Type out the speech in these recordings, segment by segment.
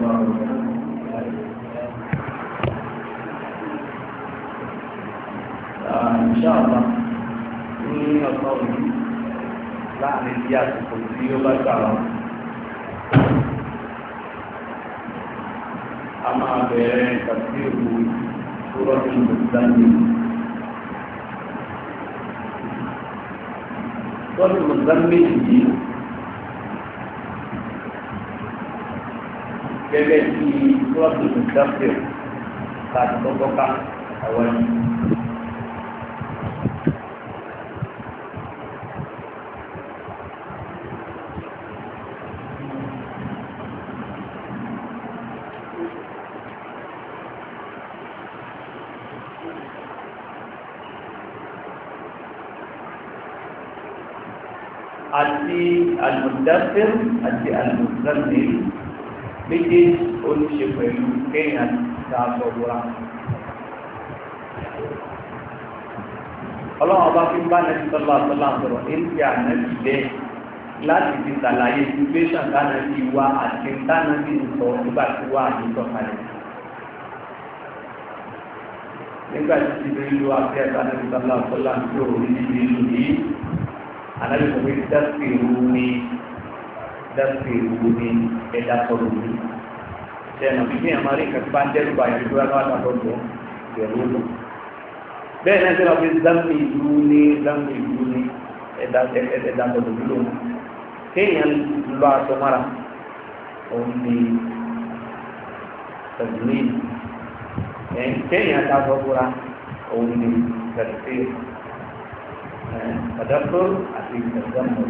الله وبركاته. إن شاء الله ní ọ̀sán òní láàrin bí àsìkò tí ó bá gbà wọ́n. A máa bẹ̀rẹ̀ tàbí òwú Sūratu Muzammil. Sūratu Muzammil yìí gẹ́gẹ́ bí Sūratu Mudaththir láti tọ́kọ́ ká àwọn ẹni. Àti al-Mudaththir àti al-Muzammil méjèèjì ó ní ṣe pẹ̀lú kéèyàn ta aṣọ bora. Ọlọ́run ọba fi ń bá Ànábì sallallahu alaihi wasallam sọ̀rọ̀ èyí ànábì bẹ́ẹ̀ láti fi ṣàlàyé situation tánàbí wa àti tánàbí sọ nígbà tí wà ní sọ̀kalẹ̀. Nígbà tí ti rí lu àti ẹ̀ka Ànábì sallallahu alaihi wasallam tí ò rí níbi ìlú yìí. Anabi kò fi dasiru ni ẹ̀dá sọ̀rọ̀ mi ṣẹ̀nà fífi àmàrí kàtí bá ń dẹ́rù bá ìlú rárá àtàkọ́jọ́ ìrù lọ bẹ́ẹ̀ náà ṣẹlẹ̀ fi zammi ìlú ní ẹ̀dá sọ̀rọ̀ mi lọ kéèyàn lọ aṣọ mara òun ni tẹ̀sílì kéèyàn ta sọ fúra òun ni tẹ̀sílì Tadabbur àti Tazammul.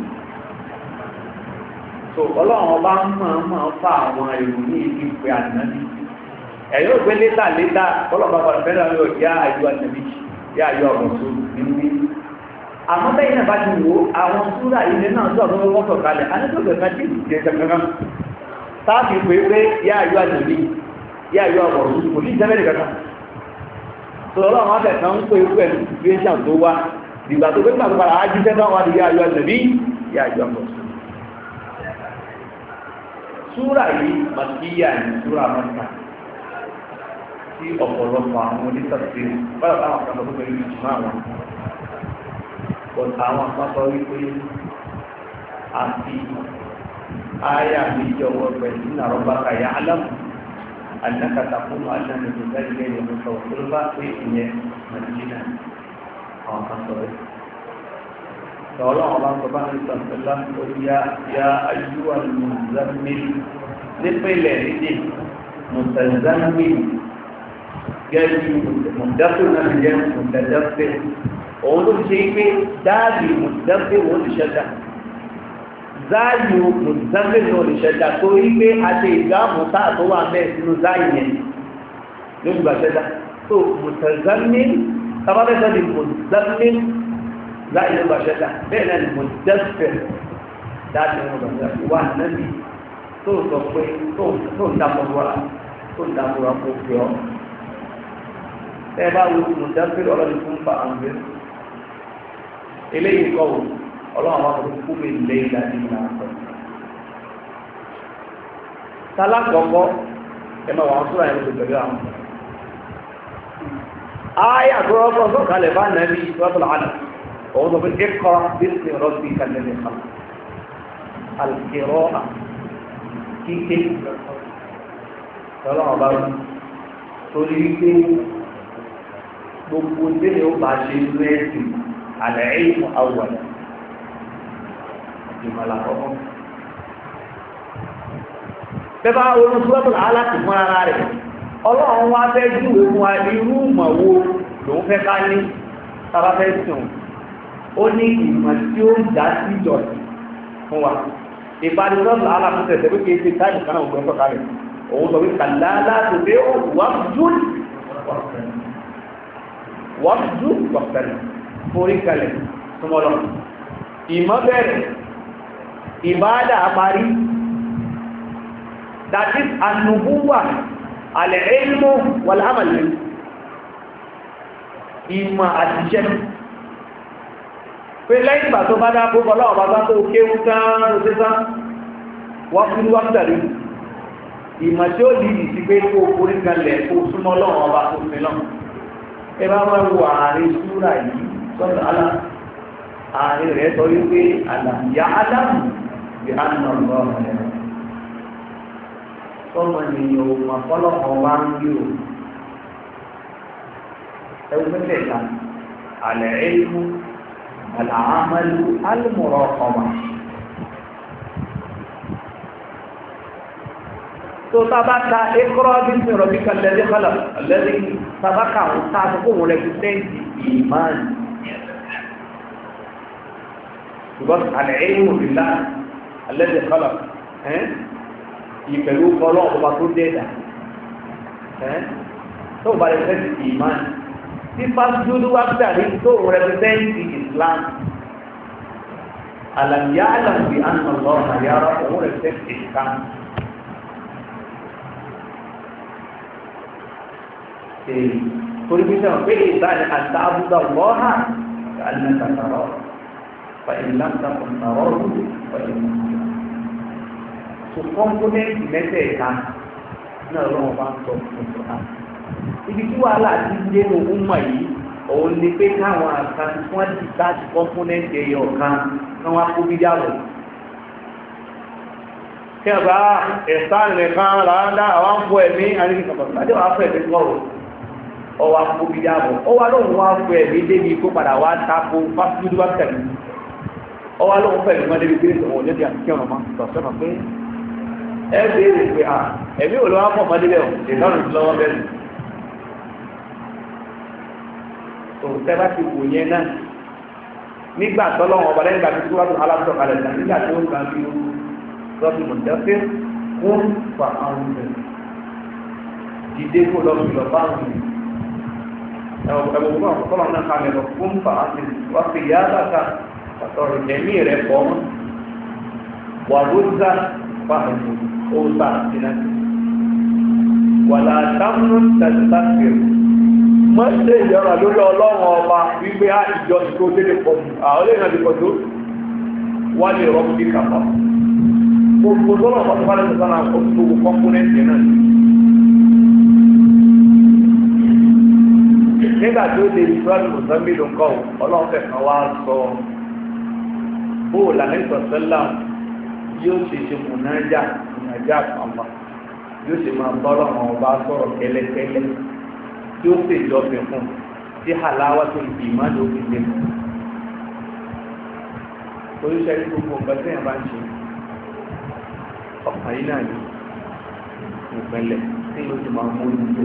So ọlọ́run ọba máa fa àwọn èrò ní ibi ìpè ànábì. Ẹ̀yọ́ òpé létà ọlọ́run ọba fẹ́ràn lọ yá ayọ́ ànábì yá ayọ́ ọ̀rọ̀ tó nínú ní. Àmọ́ bẹ́ẹ̀ náà bá ti wò àwọn súrà ilé náà tó àwọn ọmọ sọ̀ kalẹ̀ anájọ́gbẹ̀ kan tí ìdíje kankan. Táàbì pé yá ayọ́ ànábì yá ayọ́ ọ̀rọ̀ tó kò ní ìjẹ́bẹ̀rẹ̀ kankan. So ọlọ́run ọba kan ń pè pẹ̀lú situation tó wá ìgbà tó gbẹ́gbà tó padà ájíṣẹ́ náà wà ní yá ayọ́ ànábì yá ayọ́ ọ̀rọ̀. Súrà yìí Makíyà ní súrà Mákkà tí ọ̀pọ̀lọpọ̀ àwọn onítàbí bára táwọn kan lọ́pọ̀ pẹ̀lú ìjìmá àwọn àwọn àpapọ̀ wípé àti àyà méjọwọ́ pẹ̀lú nàrọ̀bákà yà alámù àdákàtà fún àdáni tó dájúlẹ̀ ní ọ̀sọ̀ òṣèlúbá pé ìyẹn Màdínà àwọn kan sọ̀rọ̀ Ọlọ́run ọba ń sọpá ní ìsọ̀tẹ́lá orí ya ayúwà Muzammil nípìnlẹ̀ nídé Muzammil gẹ́gẹ́ Mudaththir náà jẹ́ Mudaththir òun ló ṣe pé dáàbì Mudaththir wọ́n ti ṣẹ́dá záàyù Muzammil náà lè ṣẹ́dá tó rí pé a ṣe ìgbàmù táà tó wà mẹ́ sínú záàyù yẹn ló gbà ṣẹ́dá tó Muzammil tábàbẹ́sọ̀ di Muzammil láì ló bá ṣẹ́dá bẹ́ẹ̀ náà ni Mudaththir dáàbì wọn wà nábì tó sọ pé tó ń dámọ̀wọ́ra kó fi ọ́ ẹ bá wo Mudaththir ọlọ́dún fún fa àǹgbẹ́ eléyìí kọ́ wò ọlọ́run àwọn akọ̀tún fún mi lé ìdájí ní àpọ̀ sálá kọ̀ọ̀kọ́ ẹ máa wà ń sọ́ra ẹ̀rọ pẹ̀lú àwọn ayé àtọ́rọ́kọ́ sọ̀kalẹ̀ bá nàbí Suratul Alaq òun sọ pé Iqra bismi rabbikal ladhi khalaq al-qira'a kíké ọlọ́run bá wù torí wípé gbogbo délé ó bá ṣe lẹ́ẹ̀sì al-ilmu awwala ìmọ̀lá ọkọ̀. Bẹ́bá orin Suratul Alaq fún ara rẹ̀ ọlọ́run wá fẹ́ júwe fún wa irú ìmọ̀ wo lòun fẹ́ ká ní tàbá fẹ́ sùn ó ní ìmọ̀ tí ó dá sí ìjọsìn fún wa ìparí Suratul Alaq fún tẹ̀sẹ̀ pé kìí ṣe táìmù kan náà gbọ́n sọ̀kalẹ̀ òun sọ pé kàlá láti pé ó wàjú wàpẹ̀lẹ̀ forí kalẹ̀ súnmọ́lọ́ ìmọ̀ bẹ̀rẹ̀ ìbádà parí that is an-nubuwwa al-ilmu wal-amal ìmọ̀ àtiṣẹ́ pé lẹ́yìn ìgbà tó bá dá púpọ̀ lọ́wọ́ bá tó kéwú tán ló tẹ́ tán wọ́n fún wọ́n tẹ̀lé ìmọ̀ tí ó di ìsí pé kó orí kan lẹ̀ kó súnmọ́ lọ́wọ́ ọba tó fi lọ́wọ́ ẹ bá wá wo àárín súrà yìí sọ́dọ̀ alá àárín rẹ̀ sọ wípé àlàyé ádámù bí a nà lọ rẹ̀ sọ́mọ nìyẹn ò mọ̀ fọ́lọ́kọ̀ wá ń rí o ẹwú mẹ́tẹ̀ẹ̀ta àlẹ́ ẹ̀kú àlàámẹ́lú alùmọ̀rọ̀ ọmọ tó tábàkà ẹ̀kọ́rọ́ bí mi rọ̀ bí kàlẹ́dí kọlọ̀ lẹ́dí tábàkà àwọn táàbù kó wọn rẹpítẹ́ǹtì ìmáàlì ṣùgbọ́n àlẹ́ ẹ̀kú bìlá alẹ́dí kọlọ̀ ìpẹ̀lú kọlọ̀ ọba tó dẹ́dà tó bá rẹpítẹ́ǹtì ìmáàlì tí fásitì wá tàbí tó rẹpítẹ́ǹtì Islam àlàyé àlàyé ànàlọ́ àyàrá òun rẹpítẹ́ǹtì Islam. torí bí sẹ́wọ̀n pé ìsáàlì àti àbúgbà lọ́ha àlùmẹ́ta tààrọ̀ fa ìlànà tààrọ̀ lórí fa ìlànà so kọ́mpónẹ́ntì mẹ́tẹ̀ẹ̀ta náà lọ́wọ́ bá ń sọ fún ìṣọ̀kan ibi tí wàhálà ti dé ní ogún mọ̀ yìí òun ni pé káwọn àkàn fún àdìsáàtì kọ́mpónẹ́ntì ẹ̀yọ̀ kan káwọn akó bí dàbọ̀ kí ẹ bá ẹ̀sán nìkan ràádá àwọn afọ ẹ̀mí àríkìkọ̀ọ̀ ọwọ́ akóbi dáàbò ọwọ́ lóhùn wá fún ẹ̀mí débi kó padà wá tako fásitì wá tẹ̀lé ọwọ́ lóhùn fún ẹ̀mí débi kí ọ̀hún lẹ́bi àti ọ̀nà máa tọ̀ sọ́nà pé ẹ béèrè pé à ẹ̀mí ò lọ́wọ́ pọ̀ mọ́dé bẹ́ẹ̀ ìdáhùn ti lọ́wọ́ bẹ́ẹ̀ tó tẹ́ bá ti wò yẹn náà nígbà tọ́lọ́wọ́n ọba lẹ́yìn gbàgbé tó wá tó alábùtọ̀ kalẹ̀ tán nígbà tó ń kan fi rọ́bì mọ̀tẹ́fẹ́ fún fa àwọn ọmọ ìdílé kó lọ́ọ́ fi lọ́ bá àwọn ẹ̀wọ̀n ọ̀pọ̀lọpọ̀ náà kàmẹ̀ lọ fún fàájì wá fi yá bàtà àtọ̀rọ̀ ẹ̀mí rẹ̀ pọ̀ mọ́ wà ló dá fàájì ó bá síná wà látàmúnú tẹ̀síláṣẹ̀ mọ́sẹ̀ ìyọ̀rọ̀ lórí ọlọ́run ọba wípé á ìjọ ìkó dédé pọ̀ jù àwọn olè náà ti pọ̀ tó wà lè rọ́ bí kàpá gbogbo tọ́lọ̀ ọ̀pọ̀ tó bá lẹ́sẹ̀ sọ́nà gbogbo kọ́mpónẹ́ntì náà nígbà tí ó lè ìfúráàlù mùsùlùmí ló ń kọ́ ọlọ́run fẹ̀kan wá sọ bóòlù àmẹ́sọ̀sẹ́là yóò ṣe ṣe mùnájà àpamọ́ yóò ṣe máa bọ́ ọlọ́run ọba sọ̀rọ̀ kẹ́lẹ́kẹ́lẹ́ tí ó sì jọ fi fún tí hàláwá tó ìdí má ló fi lé oríṣẹ́ ní gbogbo nǹkan tí èèyàn bá ń ṣe ọkàn yìí náà ní ìpínlẹ̀ tí yóò ti máa mú ìlú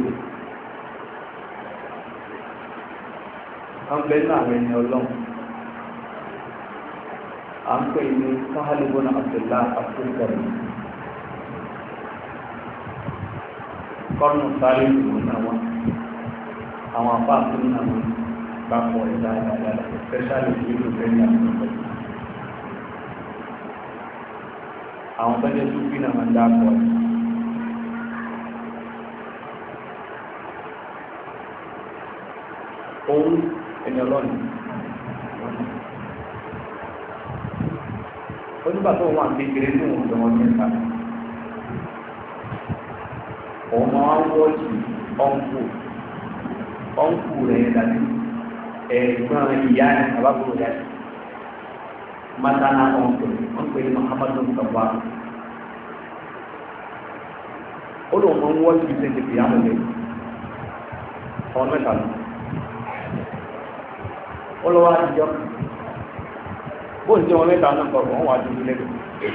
àwọn bẹ́ẹ̀ náà àwọn ẹni ọlọ́run à ń pè ní sáhálùbọ́n àbdùllá àfúrúkọ̀rọ̀ kọ́nù sáré ìlú náà wọn àwọn apá àfúrú náà wọn bá pọ̀ ẹ̀ dáadáa especially ìlú bẹ́ẹ̀ àfúrúkọ̀ àwọn bẹ́ẹ̀ tó bí náà wọn dá pọ̀ òun ẹni ọlọ́run onígbà tó wà kékeré ní òun tó wọn nípa òun máa ń wọ́ọ̀tì ọ̀nkù rẹ̀ dàbí ẹ̀gbọ́n ìyá ẹ̀ àbábọ̀ rẹ̀ mátánà ọ̀nkù wọn pè ní Muhammadu sọ̀bà ó lóun máa ń wọ́ọ̀tì bí sẹ́ńtẹ̀ fìyàwó rẹ̀ ọ̀n mẹ́ta lọ. Olówó àtijọ́ bó ń tí wọn mẹ́ta náà kọ̀ọ̀kan wọ́n wà dúdú lẹ́gbẹ̀ẹ́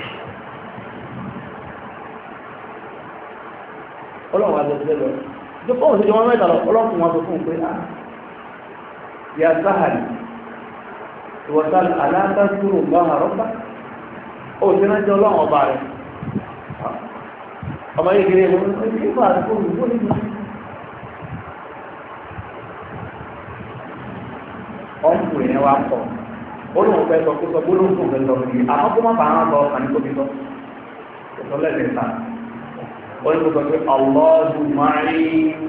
ọlọ́run àti ẹgbẹ́ lọ tó fóun sí wọn mẹ́ta lọ ọlọ́run wọn tó fún un pé à yà sáhàlì ìwọ̀sán aláàtàkùrù bá àrọ́bá ó ti rántí ọlọ́run ọba rẹ̀ ọmọ yìí kiri ẹgbẹ́ nígbà àti fóun ìgbó nígbà ọ̀nkùnrin yẹn wá pọ̀ olóhùn fẹ́ sọ kó sọ gbólóhùn fún fẹ́ sọ fún yìí àmọ́ kó má bàa ń lọ àní kó fi sọ kó sọ lẹ́ẹ̀mẹ́ta wọ́n tó sọ pé Allahu ma'i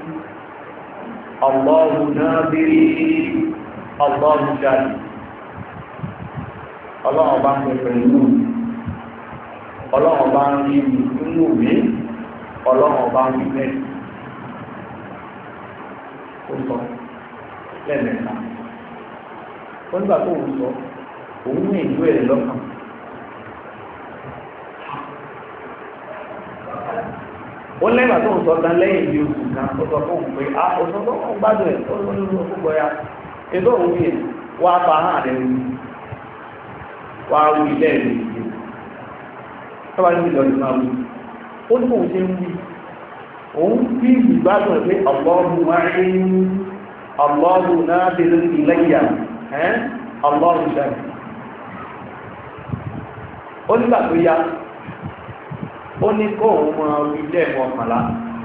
Allahu nadiri Allahu shahid ọlọ́run bá ń pè pẹ̀lú ọlọ́run bá ń rí inú mi ọlọ́run ọba ń wí bẹ́ẹ̀ ó sọ lẹ́ẹ̀mẹ́ta ó nígbà tó ń sọ òun ní ìlú ẹ̀ lọ́kàn ó lẹ́gbàá tó ń sọ tán lẹ́yìn bí oṣù kan ó sọ fún un pé a ó sọ fún un gbádùn ẹ̀ ó ló ń lọ púpọ̀ ya ètò òun yẹn wá fa hàn rẹ̀ wí wá wí lẹ́ẹ̀mí ìdí tọ́ba ní ìlọrin máa wí ó ní òun ṣe ń wí òun bí ìgbádùn ẹ̀ pé ọlọ́run wáyé ọlọ́run náà bẹ̀rẹ̀ ìlẹ́yà ọlọ́run ṣẹ́yìn ó nígbà tó yá ó ní kó òun mọ ilé ẹ̀mọ́ ọ̀kànlá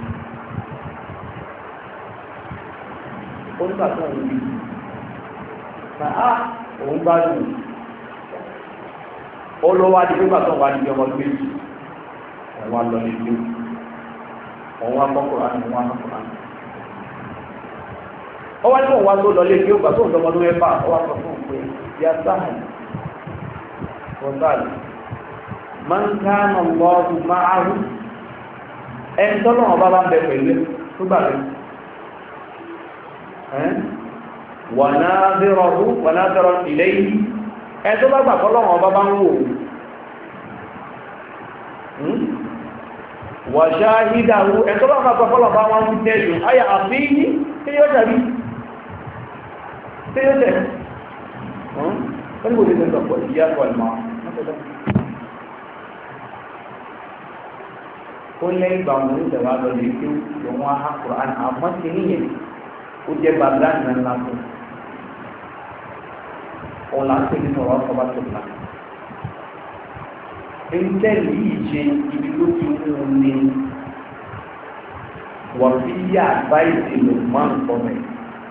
ó nígbà tó òun bí ṣáà òun gbádùn ó lọ wá di pípa tó wá di ọmọ méjì òun wá lọ ní ìlú òun wá kọ́kọ́rọ́ àti òun wá kọ́kọ́rọ́ àti ó wá ní òun wá tó lọ lé kí ó gbà tó ń lọmọdún mẹ́fà ó wá sọ fún un pé yá sáà wọ́n man kana Allahu ma'ahu ẹni tọ́lọ́ ọba bá ń bẹ pẹ̀lú tó gbà rẹ̀ wa nadhirahu ilayhi ẹni tó bá gbà kọ́lọ́ ọba bá ń wò wa shahidahu ẹni tó bá gbà kọ́lọ́ ọba wọn ń tẹ́lù ayà àfíyí tí yóò tẹ̀lú wọ́n kò lè tẹ́lú ọ̀pọ̀ ìyá pọ̀lmọ́ ó lẹ́yìn ìgbà wọn ní ìjọba lọ lè kí òun á Qur'an àmọ́ sí níyẹn ó jẹ́ bàbá náà ńlá fún òun là ń pè ní sọ̀rọ̀ ọ̀sọ̀bá tó nà. ẹnjẹ́ yìí ṣe ibi tó ti mú un ní wọ́n fi yá àbáyé lò máa ń kọ́ mẹ́.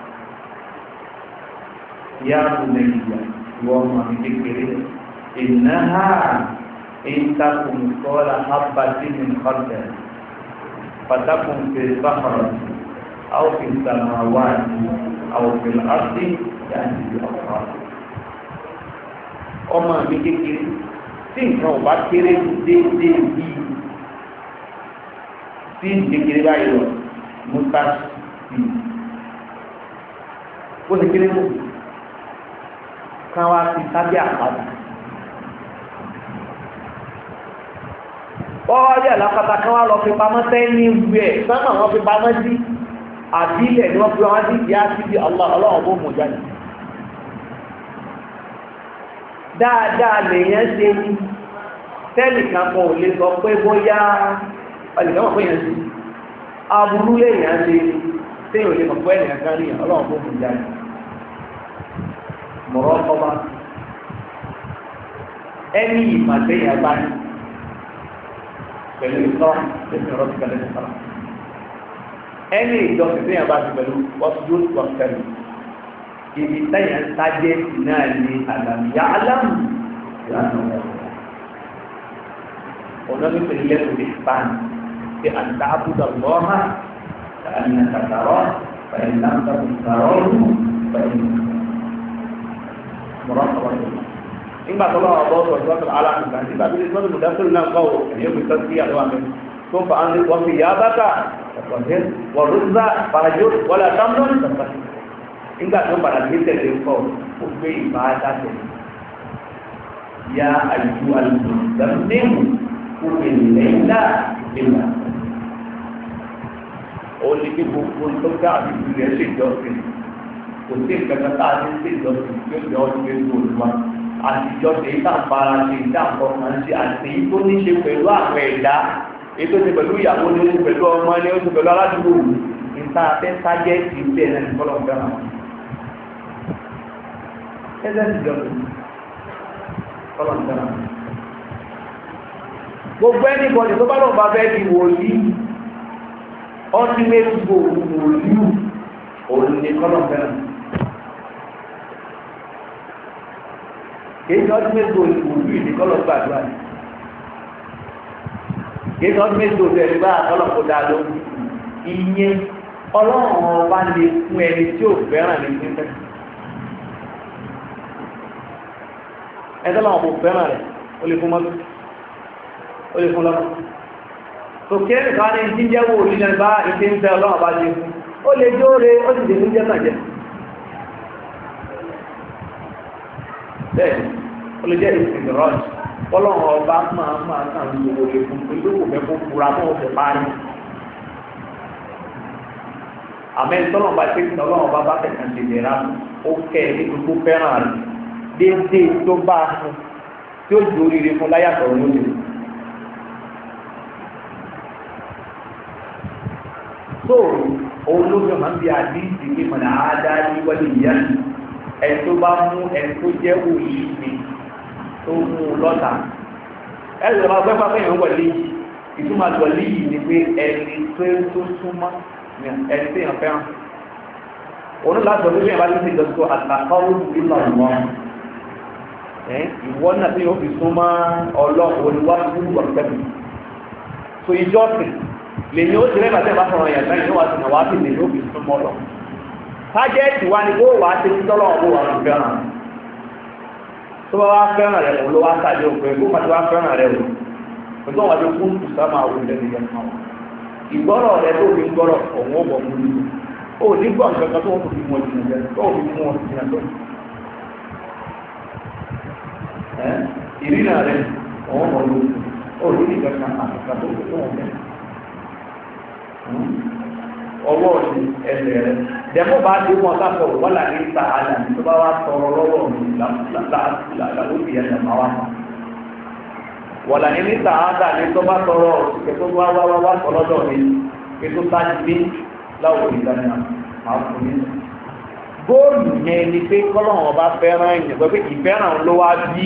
yá àbò nàìjíríà wọ́n máa ń kékeré ìnáhà. إن تكن مثقال حبة من خردل فتكن في البحر أو في السماوات أو في الأرض يأتي بأمرها ọmọ mi kékeré tí nǹkan ọba kéré déédéé yìí tí kékeré báyìí lọ mustasi ó ti kéré mọ́ ká wá sí sábẹ́ àpáta. Ọ̀rẹ́ àlápàtà kan wá lọ fi pamọ́ sẹ́ni wẹ̀ sánà wọ́n fi pamọ́ sí àbílẹ̀ ni wọ́n fi wọ́n sí ìyá sí bí ọlọ́run bó mú jáde. Dáadáa lèyàn ṣe ní tẹ́lì kan kan ò lè sọ pé bóyá ọlẹ́gbẹ̀mọ̀ fún èèyàn sí aburú lèyàn ṣe tí ò lè mọ̀ pé ènìyàn kan rí ọlọ́run bó mú jáde. Mọ̀rọ̀ ọba ẹni ìmàtẹ́yìn abáyé pẹ̀lú ìtọ́ lẹ́sìn ọ̀rọ̀ ìgbàlẹ̀ ìsọ̀rọ̀ ẹni ìjọsìn tí yẹn bá ti pẹ̀lú wọ́sùdó wọ́sùkẹ́lù ibi tẹ́yìn sájẹ́sì náà ní àlàmìyá alámù ìlànà ọ̀nà nípìnlẹ̀ lẹ́sìn ìspan tí a ń dábùdà lọ́ha àmì àtàtàrọ̀ pẹ̀lú àtàtàrọ̀ pẹ̀lú mọ̀rọ̀ ọ̀rọ̀ nígbà tó lọ́wọ́ bọ́ sọ̀rọ̀ sọ́tọ̀ aláàmùsà nígbà tó lè sọ́tọ̀ mùdásílù náà kọ́ ẹ̀yẹ́ fi sọ́tọ̀ sí àlọ́wà mẹ́rin tó fa án wọ́n fi yá bákà ọ̀pọ̀lẹ́ wọ́n rúzà fàájò wọ́lá tamlọ́n tọ̀tọ̀ nígbà tó padà gbé tẹ̀lé kọ́ ó gbé ìbá dáṣẹ̀ ya àjú alùpùpù kó ènìyàn ńlá ìlà ó ní kí gbogbo tó gbá àbíkú rẹ̀ ṣèjọ́sìn kò sí ìkẹta tá a ní ṣèjọ́sìn tí ó jẹ́ ọdún tó olúwa àtijọ́ ṣe ìtàǹfààrà ṣe ìtàǹfọ̀kàn ṣe àti èyí tó ní ṣe pẹ̀lú àwọn ẹ̀dá èyí tó ṣe pẹ̀lú ìyàwó ní oṣù pẹ̀lú ọmọ ní oṣù pẹ̀lú aládùúgbò níta fẹ́ sájẹ́ ti ṣe ẹ̀rẹ́ ní kọ́lọ̀ fẹ́ràn ẹ̀rẹ́ ti jọ kọ́lọ̀ fẹ́ràn gbogbo ẹni bọ̀dì tó bá lọ́ọ̀ bá fẹ́ di wòlíì ọtí méjì gbòòrò wòlíì òun ní kọ́lọ̀ fẹ́ràn kìí ọdún méjì òlú ìdíkọ́lọ̀ gbàdúrà ní kìí ọdún méjì òlú ẹ̀rí bá àtọ́lọ̀ kó dáa ló ìyẹn ọlọ́run ọba lè fún ẹni tí ò fẹ́ràn ní pínpẹ́ ẹ̀tọ́lọ̀ ọ̀pọ̀ fẹ́ràn rẹ̀ ó lè fún mọ́tò ó lè fún lọ́pọ̀ tó kéré kan ní tí jẹ́ wò nílẹ̀ bá ìpé ń fẹ́ ọlọ́run bá ṣe fún ó lè jóore ó sì dèmí jẹ́ tàjẹ́ bẹ́ẹ̀ ó lè jẹ́ ìsìnkìrọ́ọ̀jì ọlọ́run ọba máa kàn ń gbogbo lè fún pé ló kò fẹ́ kó fura fún ọ̀fẹ́ parí àmẹ́ tọ́lọ́run bá ṣe tọ́lọ́run bá kẹ̀kẹ́ ṣe lera ó kẹ́ ní gbogbo fẹ́ràn rẹ̀ déédéé tó bá a fún tí ó ju oríire fún láyàtọ̀ lóde. tó òun ló fi máa ń bi àdíìsì pé mọ̀nà àádáyé wọlé ìyá ẹni tó bá mú ẹni tó jẹ́ wòlíì mi tó mú un lọ́ta ẹ̀rọ máa gbẹ́ pápẹ́ yẹn wọlé ìtumọ̀ wọlé yìí ni pé ẹni tó súnmọ́ ẹni tó yàn fẹ́ràn òun láti ọdún yẹn bá ti ṣe ìjọsìn àtàkọ́rù ìlú àwọn ìwọ náà tí yóò fi súnmọ́ ọlọ́run olùwájú ọ̀pẹ́bù so ìjọsìn lè ní ó ti rẹ́bà tẹ́ bá sọ̀rọ̀ yẹn lẹ́yìn tó wà sí àwọn àti lè ní ó fi súnmọ́ lọ tájẹ́ẹ̀tì wa ni kó wà á ti ti tọ́lọ́ ọ̀gbọ́ wà ló fẹ́ràn tó bá wá fẹ́ràn rẹ̀ òun ló wá sáájú òpin kó máa ti wá fẹ́ràn rẹ̀ o pẹ̀lú àwọn àti kún tù sáà máa wù lẹ́nu yẹn kan ìgbọ́rọ̀ rẹ̀ tó fi ń gbọ́rọ̀ òun ó bọ̀ mú ní ó ní gbọ́ nǹkan kan tó wọ́n fi mú ọdún rẹ̀ tó fi mú ọdún rẹ̀ tó ìrìnà rẹ̀ òun mọ̀ ló ó ní nǹkan kan àtàkà tó fi wọ́n fẹ́ ọwọ́ ní ẹsẹ̀ rẹ̀ dẹ̀mọ́ bá dé wọn sáfọ̀ wọ́n là ní ta àlà ní tó bá wá tọrọ lọ́wọ́ mi lórí ẹ̀sẹ̀ máa wá mọ́ wọ́n là ní ta àlà ní tó bá tọrọ òṣìṣẹ́ tó wá sọ lọ́dọ̀ mi pé tó sáájú bí láwọ̀ ìdáná máa fún mi. góòlù yẹn ni pé kọ́lọ́hún ọba fẹ́ràn ìyẹn pé ìfẹ́ràn ló wá bí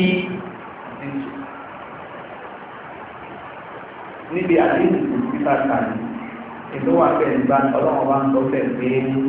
níbi àdéhùn ìgbà kan ìlú wa bẹ̀rẹ̀ gba ọlọ́run wa ń sọ bẹ́ẹ̀ pé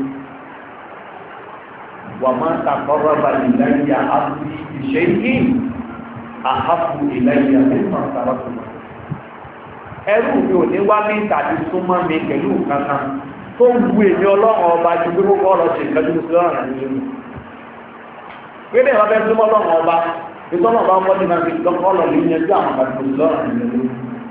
wà máa ń takọ́rọ́ balẹ̀ ìlàyà àbúrí ìṣe yìí àhábù ìlàyà nípa àtàràkùn. ẹrú mi ò ní wá mi tàbí súnmọ́ mi pẹ̀lú kankan tó ń wu èmi ọlọ́run ọba ju pé kókó ọ̀rọ̀ ṣe ìtọ́jú sí ọ̀rọ̀ nílé mi. pé bẹ́ẹ̀ wọ́n fẹ́ súnmọ́ ọlọ́run ọba ìtọ́nà ọba ọmọdé náà fi lọ́kọ́ ọ̀rọ̀ lè yanjú àwọn àti òṣìlọ́rọ̀ nílé mi.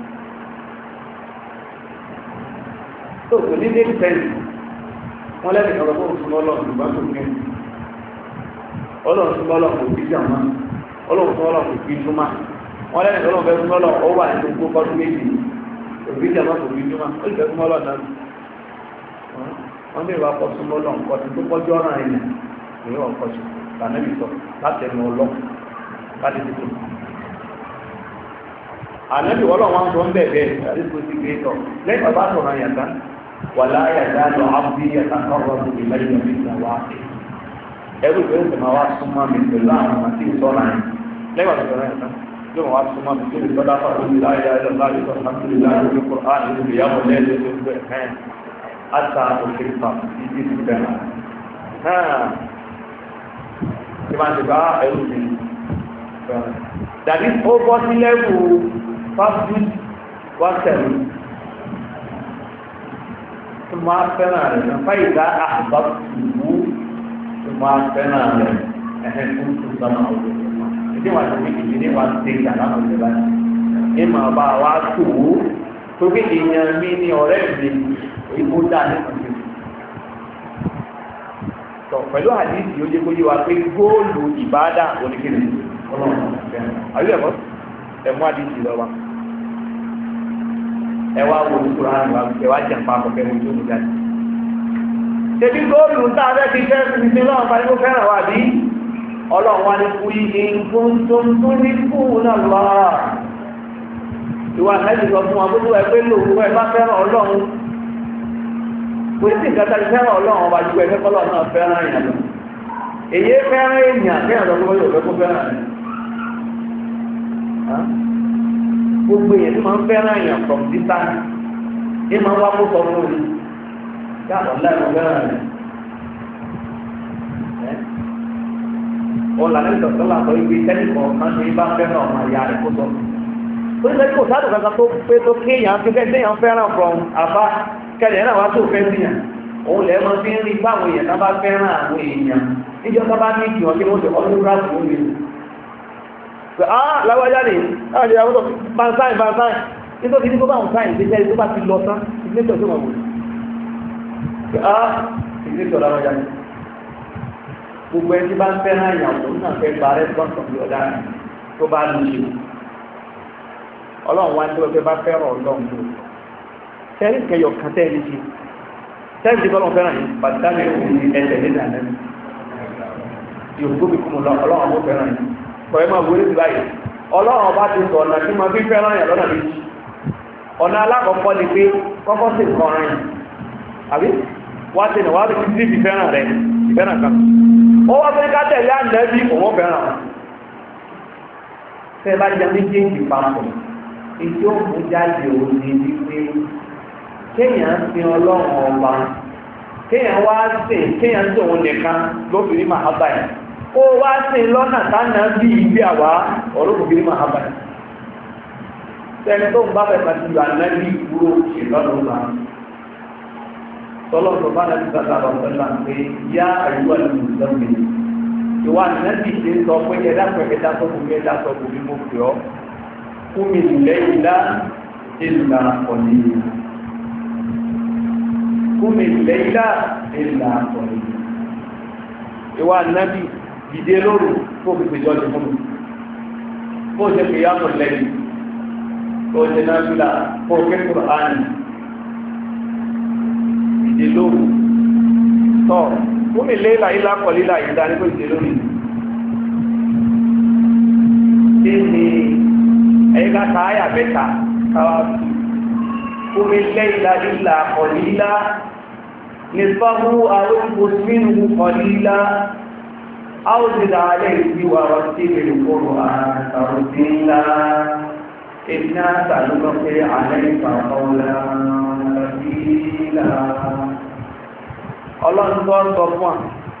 tó kò ní débi tẹ́lẹ̀ wọ́n lẹ́nu ìjọba tó ń súnmọ́ lọ́wọ́ ìgbà tó kí ọlọ́run súnmọ́ lọ́wọ́ kò fi jàmá ọlọ́run súnmọ́ lọ́wọ́ kò fi jùmá wọ́n lẹ́nu ìjọba fẹ́ súnmọ́ lọ́wọ́ ó wà nínú gbogbo ọdún méjì kò fi jàmá kò fi jùmá ó lè fẹ́ súnmọ́ lọ́wọ́ náà wọ́n lè wá kọ́ súnmọ́ lọ́wọ́ nǹkan tó kọjú ọ̀ràn ẹ̀yìn èyí wọ́n kọ́ sí lànàbì sọ láti ẹnu ọlọ́ láti ti tó ànàbì wọ́lọ́ wọn sọ ń bẹ̀ bẹ́ẹ̀ àdínkù sí gbé tọ̀ lẹ́yìn bàbá sọ̀rọ̀ àyàtá wàlá yàdánù àbí yàtàkọ́rọ̀ ìlẹ́yìn ìgbàwá ẹrù ìwé ìsẹ̀mà wá súnmọ́ mi pẹ̀lú àwọn àti ìsọ́nà yìí lẹ́wà tó sọ̀rọ̀ ẹ̀ta yóò wá súnmọ́ mi tó lè tọ́lá fún mi láyé ayé láyé tó sàmúlò láyé tó kọ́ àti ìlú ìyàwó lẹ́yìn tó gbé ẹ̀ àtà òkèrè fà títí ti bẹ̀rẹ̀ tí máa ti bá ẹrù mi dàbí ó bọ́ sí lẹ́wù fásitì wá tẹ̀lé tó máa fẹ́ràn rẹ̀ náà fáyìdá àbá tùwú tó máa fẹ́ràn rẹ̀ ẹ̀hẹ́n fún tó sọ́nà ọ̀dọ̀ ìdí wà ní ìdí wà ní ìdí àlámọ̀ ìjọba ní màá bá wa tùwú tó bí èèyàn mi ní ọ̀rẹ́ mi ìbò dá ní ọ̀sẹ̀ tọ̀ pẹ̀lú àdìsí ó jẹ́ kó yé wa pé góòlù ìbádà oníkèrè ọlọ́run fẹ́ràn àyè ẹ̀kọ́ ẹ̀mú àdìsí lọ́wọ́ ẹwà wo ìṣúra àgbà ẹwà jẹ́ pa àkọ́kẹ́ wo tó ń jáde. ṣebí góòlù ń tàbí ti fẹ́ fi ṣe lọ́wọ́ bá ní kó fẹ́ràn wà bí ọlọ́run wá ní fún yìí nǹkan tó ń tún ní fún náà lọ. ìwà àtẹ́jú sọ fún wa gbogbo ẹ pé lòwú ẹ bá fẹ́ràn ọlọ́run kò sí nǹkan tá a ti fẹ́ràn ọlọ́run ọba ju ẹgbẹ́ kọ́lọ́ náà fẹ́ràn èèyàn lọ. èyí fẹ́ràn èèyàn fẹ́ràn lọ́gbọ́n yóò fẹ́ kó fẹ́ràn rẹ̀. gbogbo èèyàn tó máa ń fẹ́ràn èèyàn from distance ní máa ń wá kó sọ fún mi yàtọ̀ láìpẹ́ fẹ́ràn rẹ̀ ọ̀làní ìtọ̀sọ́là sọ ibi tẹ́lifọ̀ kan ní bá fẹ́ràn ọmọ ìyá rẹ̀ kó sọ ó ní lẹ́yìn kò sáàdù kankan tó pé tó kéèyàn fi fẹ́ séèyàn fẹ́ràn from àbá kẹlẹ̀ náà wá tó fẹ́ síyàn òun lẹ́ mọ́ sí ń rí báwọn èèyàn náà bá fẹ́ràn àwọn èèyàn níjọ́ tó bá ní ìkìwọ̀n kí wọ́n ti ọdún gíráàsì lórí láwájá ní láàrin àwọn bansáì nítorí ní kó bá ń sáyìn ìgbésẹ̀ tó bá ti lọ tán ìgbésẹ̀ tó wà wò ìgbésẹ̀ ọ̀dà ọjà gbogbo ẹni tí bá ń fẹ́ràn ìyàwó náà fẹ́ gba rẹ́sítọ́ǹtì ọ̀dọ̀ ọ̀dà tó bá lù ṣe ọlọ́run wá ní tó bá fẹ́ràn ọlọ́run tó tẹ́lẹ̀ kẹyọ̀ kan tẹ́lẹ̀ ṣe tẹ́lẹ̀ tí bọ́lọ̀ fẹ́ràn yìí pàtàkì òun ní ẹsẹ̀ nínú àná yóò gbóbi kúmù lọ ọlọ́run ó fẹ́ràn yìí kọ̀ ẹ́ máa wọlé sí báyìí ọlọ́run bá ti sọ ọ̀nà tí mo fi fẹ́ràn yà lọ́nà méjì ọ̀nà alákọ̀ọ́kọ́ ni pé kọ́kọ́ sí nǹkan ọ̀ràn yìí àbí wá sí ní wá sí ti fi fẹ́ràn rẹ̀ ìfẹ́ràn kan ó wá fẹ́ ká tẹ̀lé ànẹ́bí òun fẹ́ràn fẹ́ bá jẹ méjèèjì papọ̀ èyí ó mú jáde òun ní wípé kéèyàn fi ọlọ́run ọba kéèyàn wá sí kéèyàn tó òun nìkan lóbìnrin màhábà yìí ó wá sí lọ́nà tánà bí ibi àwá ọ̀rọ̀kùnrin màhábà yìí tẹ́ni tó ń bá fẹ́ pàtí ìlú ànábì kúrò ìlọ́nà ọba tọ́lọ́sọ̀ bá nàbí sàtàrà ọ̀sẹ̀lá pé yá àyíwá ní ìsọ́gbìn ìwà ànábì ṣe ń sọ pé ẹ̀dá pẹ̀kẹ́dá sọ́kùnrin ẹ̀dá sọ́kùnrin mo fi ọ́ fún mi lẹ́yìn lá ìlà ọ̀nìyàn kúmi lẹ́yìnlá ìlà ọ̀rẹ́ ìwà náàbì dìde lóru kó fi pèjọ́ ti fún mi kó ṣe pè yàtọ̀ lẹ́yìn kó ṣe náà fílà kó ké Kùránì dìde lóru tọ́ kúmi lẹ́yìnlá ìlà kọ̀lílà ìdá ní kó dìde lórí kí ni ẹ̀yíká káyà mẹ́ta káwàá قم الليل إلا قليلا نصفه أو انقص منه قليلا أو زد عليه ورتل القرآن ترتيلا إنا سنلقي عليك قولا ثقيلا الله سبحانه وتعالى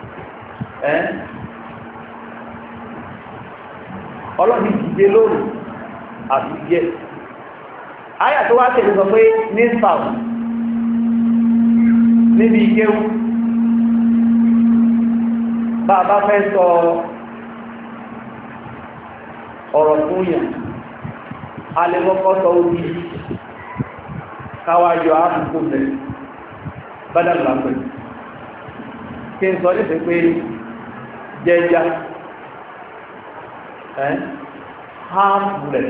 الله ìdíje lórí àti jẹ́ àyà tó wá tẹ̀lé sọ pé ní south níbi ìkéwú bá bá fẹ́ sọ ọ̀rọ̀ fún yàn alẹ́kọ́kọ́ sọ orí káwàájọ ààbùkù bẹ̀rẹ̀ bádàlùbà pẹ̀lú kí n sọ ní pé jẹja háàbù rẹ̀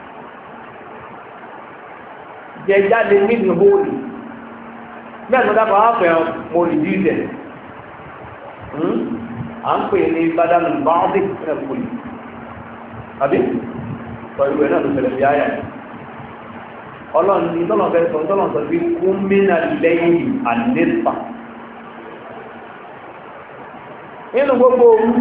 jẹjá lè ní ìhóòlì bẹ́ẹ̀ tó dápọ̀ áfẹ́ mọ̀lì dídẹ̀ à ń pè ní bádánù báọ́dì ẹ̀kùnlì àbí sọ ìwé náà ló fẹ̀lẹ̀ bí áyà ọlọ́run ní tọ́lọ̀fẹ́ sọ tọ́lọ̀ sọ bí kún mínà lẹ́yìn àlẹ́fà nínú gbogbo òru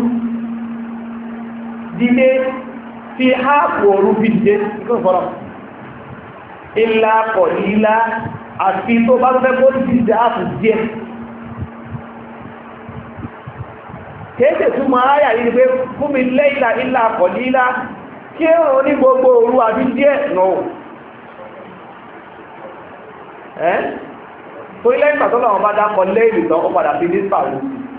dídé fi háàpù òru fi dìde ikú ìfọ́lọ̀ ilá kọ̀lí ilá àti tó bá fẹ́ kó dìde háàpù díẹ̀ kéèkè túnmọ̀ ayà yìí ni pé fún mi lẹ́yìnlá ilá kọ̀lí ilá kí ó ní gbogbo òru àbí díẹ̀ náà tó ilẹ̀ ìpàtọ́lọ̀ wọn bá dákọ̀ lẹ́yìn tán ó padà fi nísàwó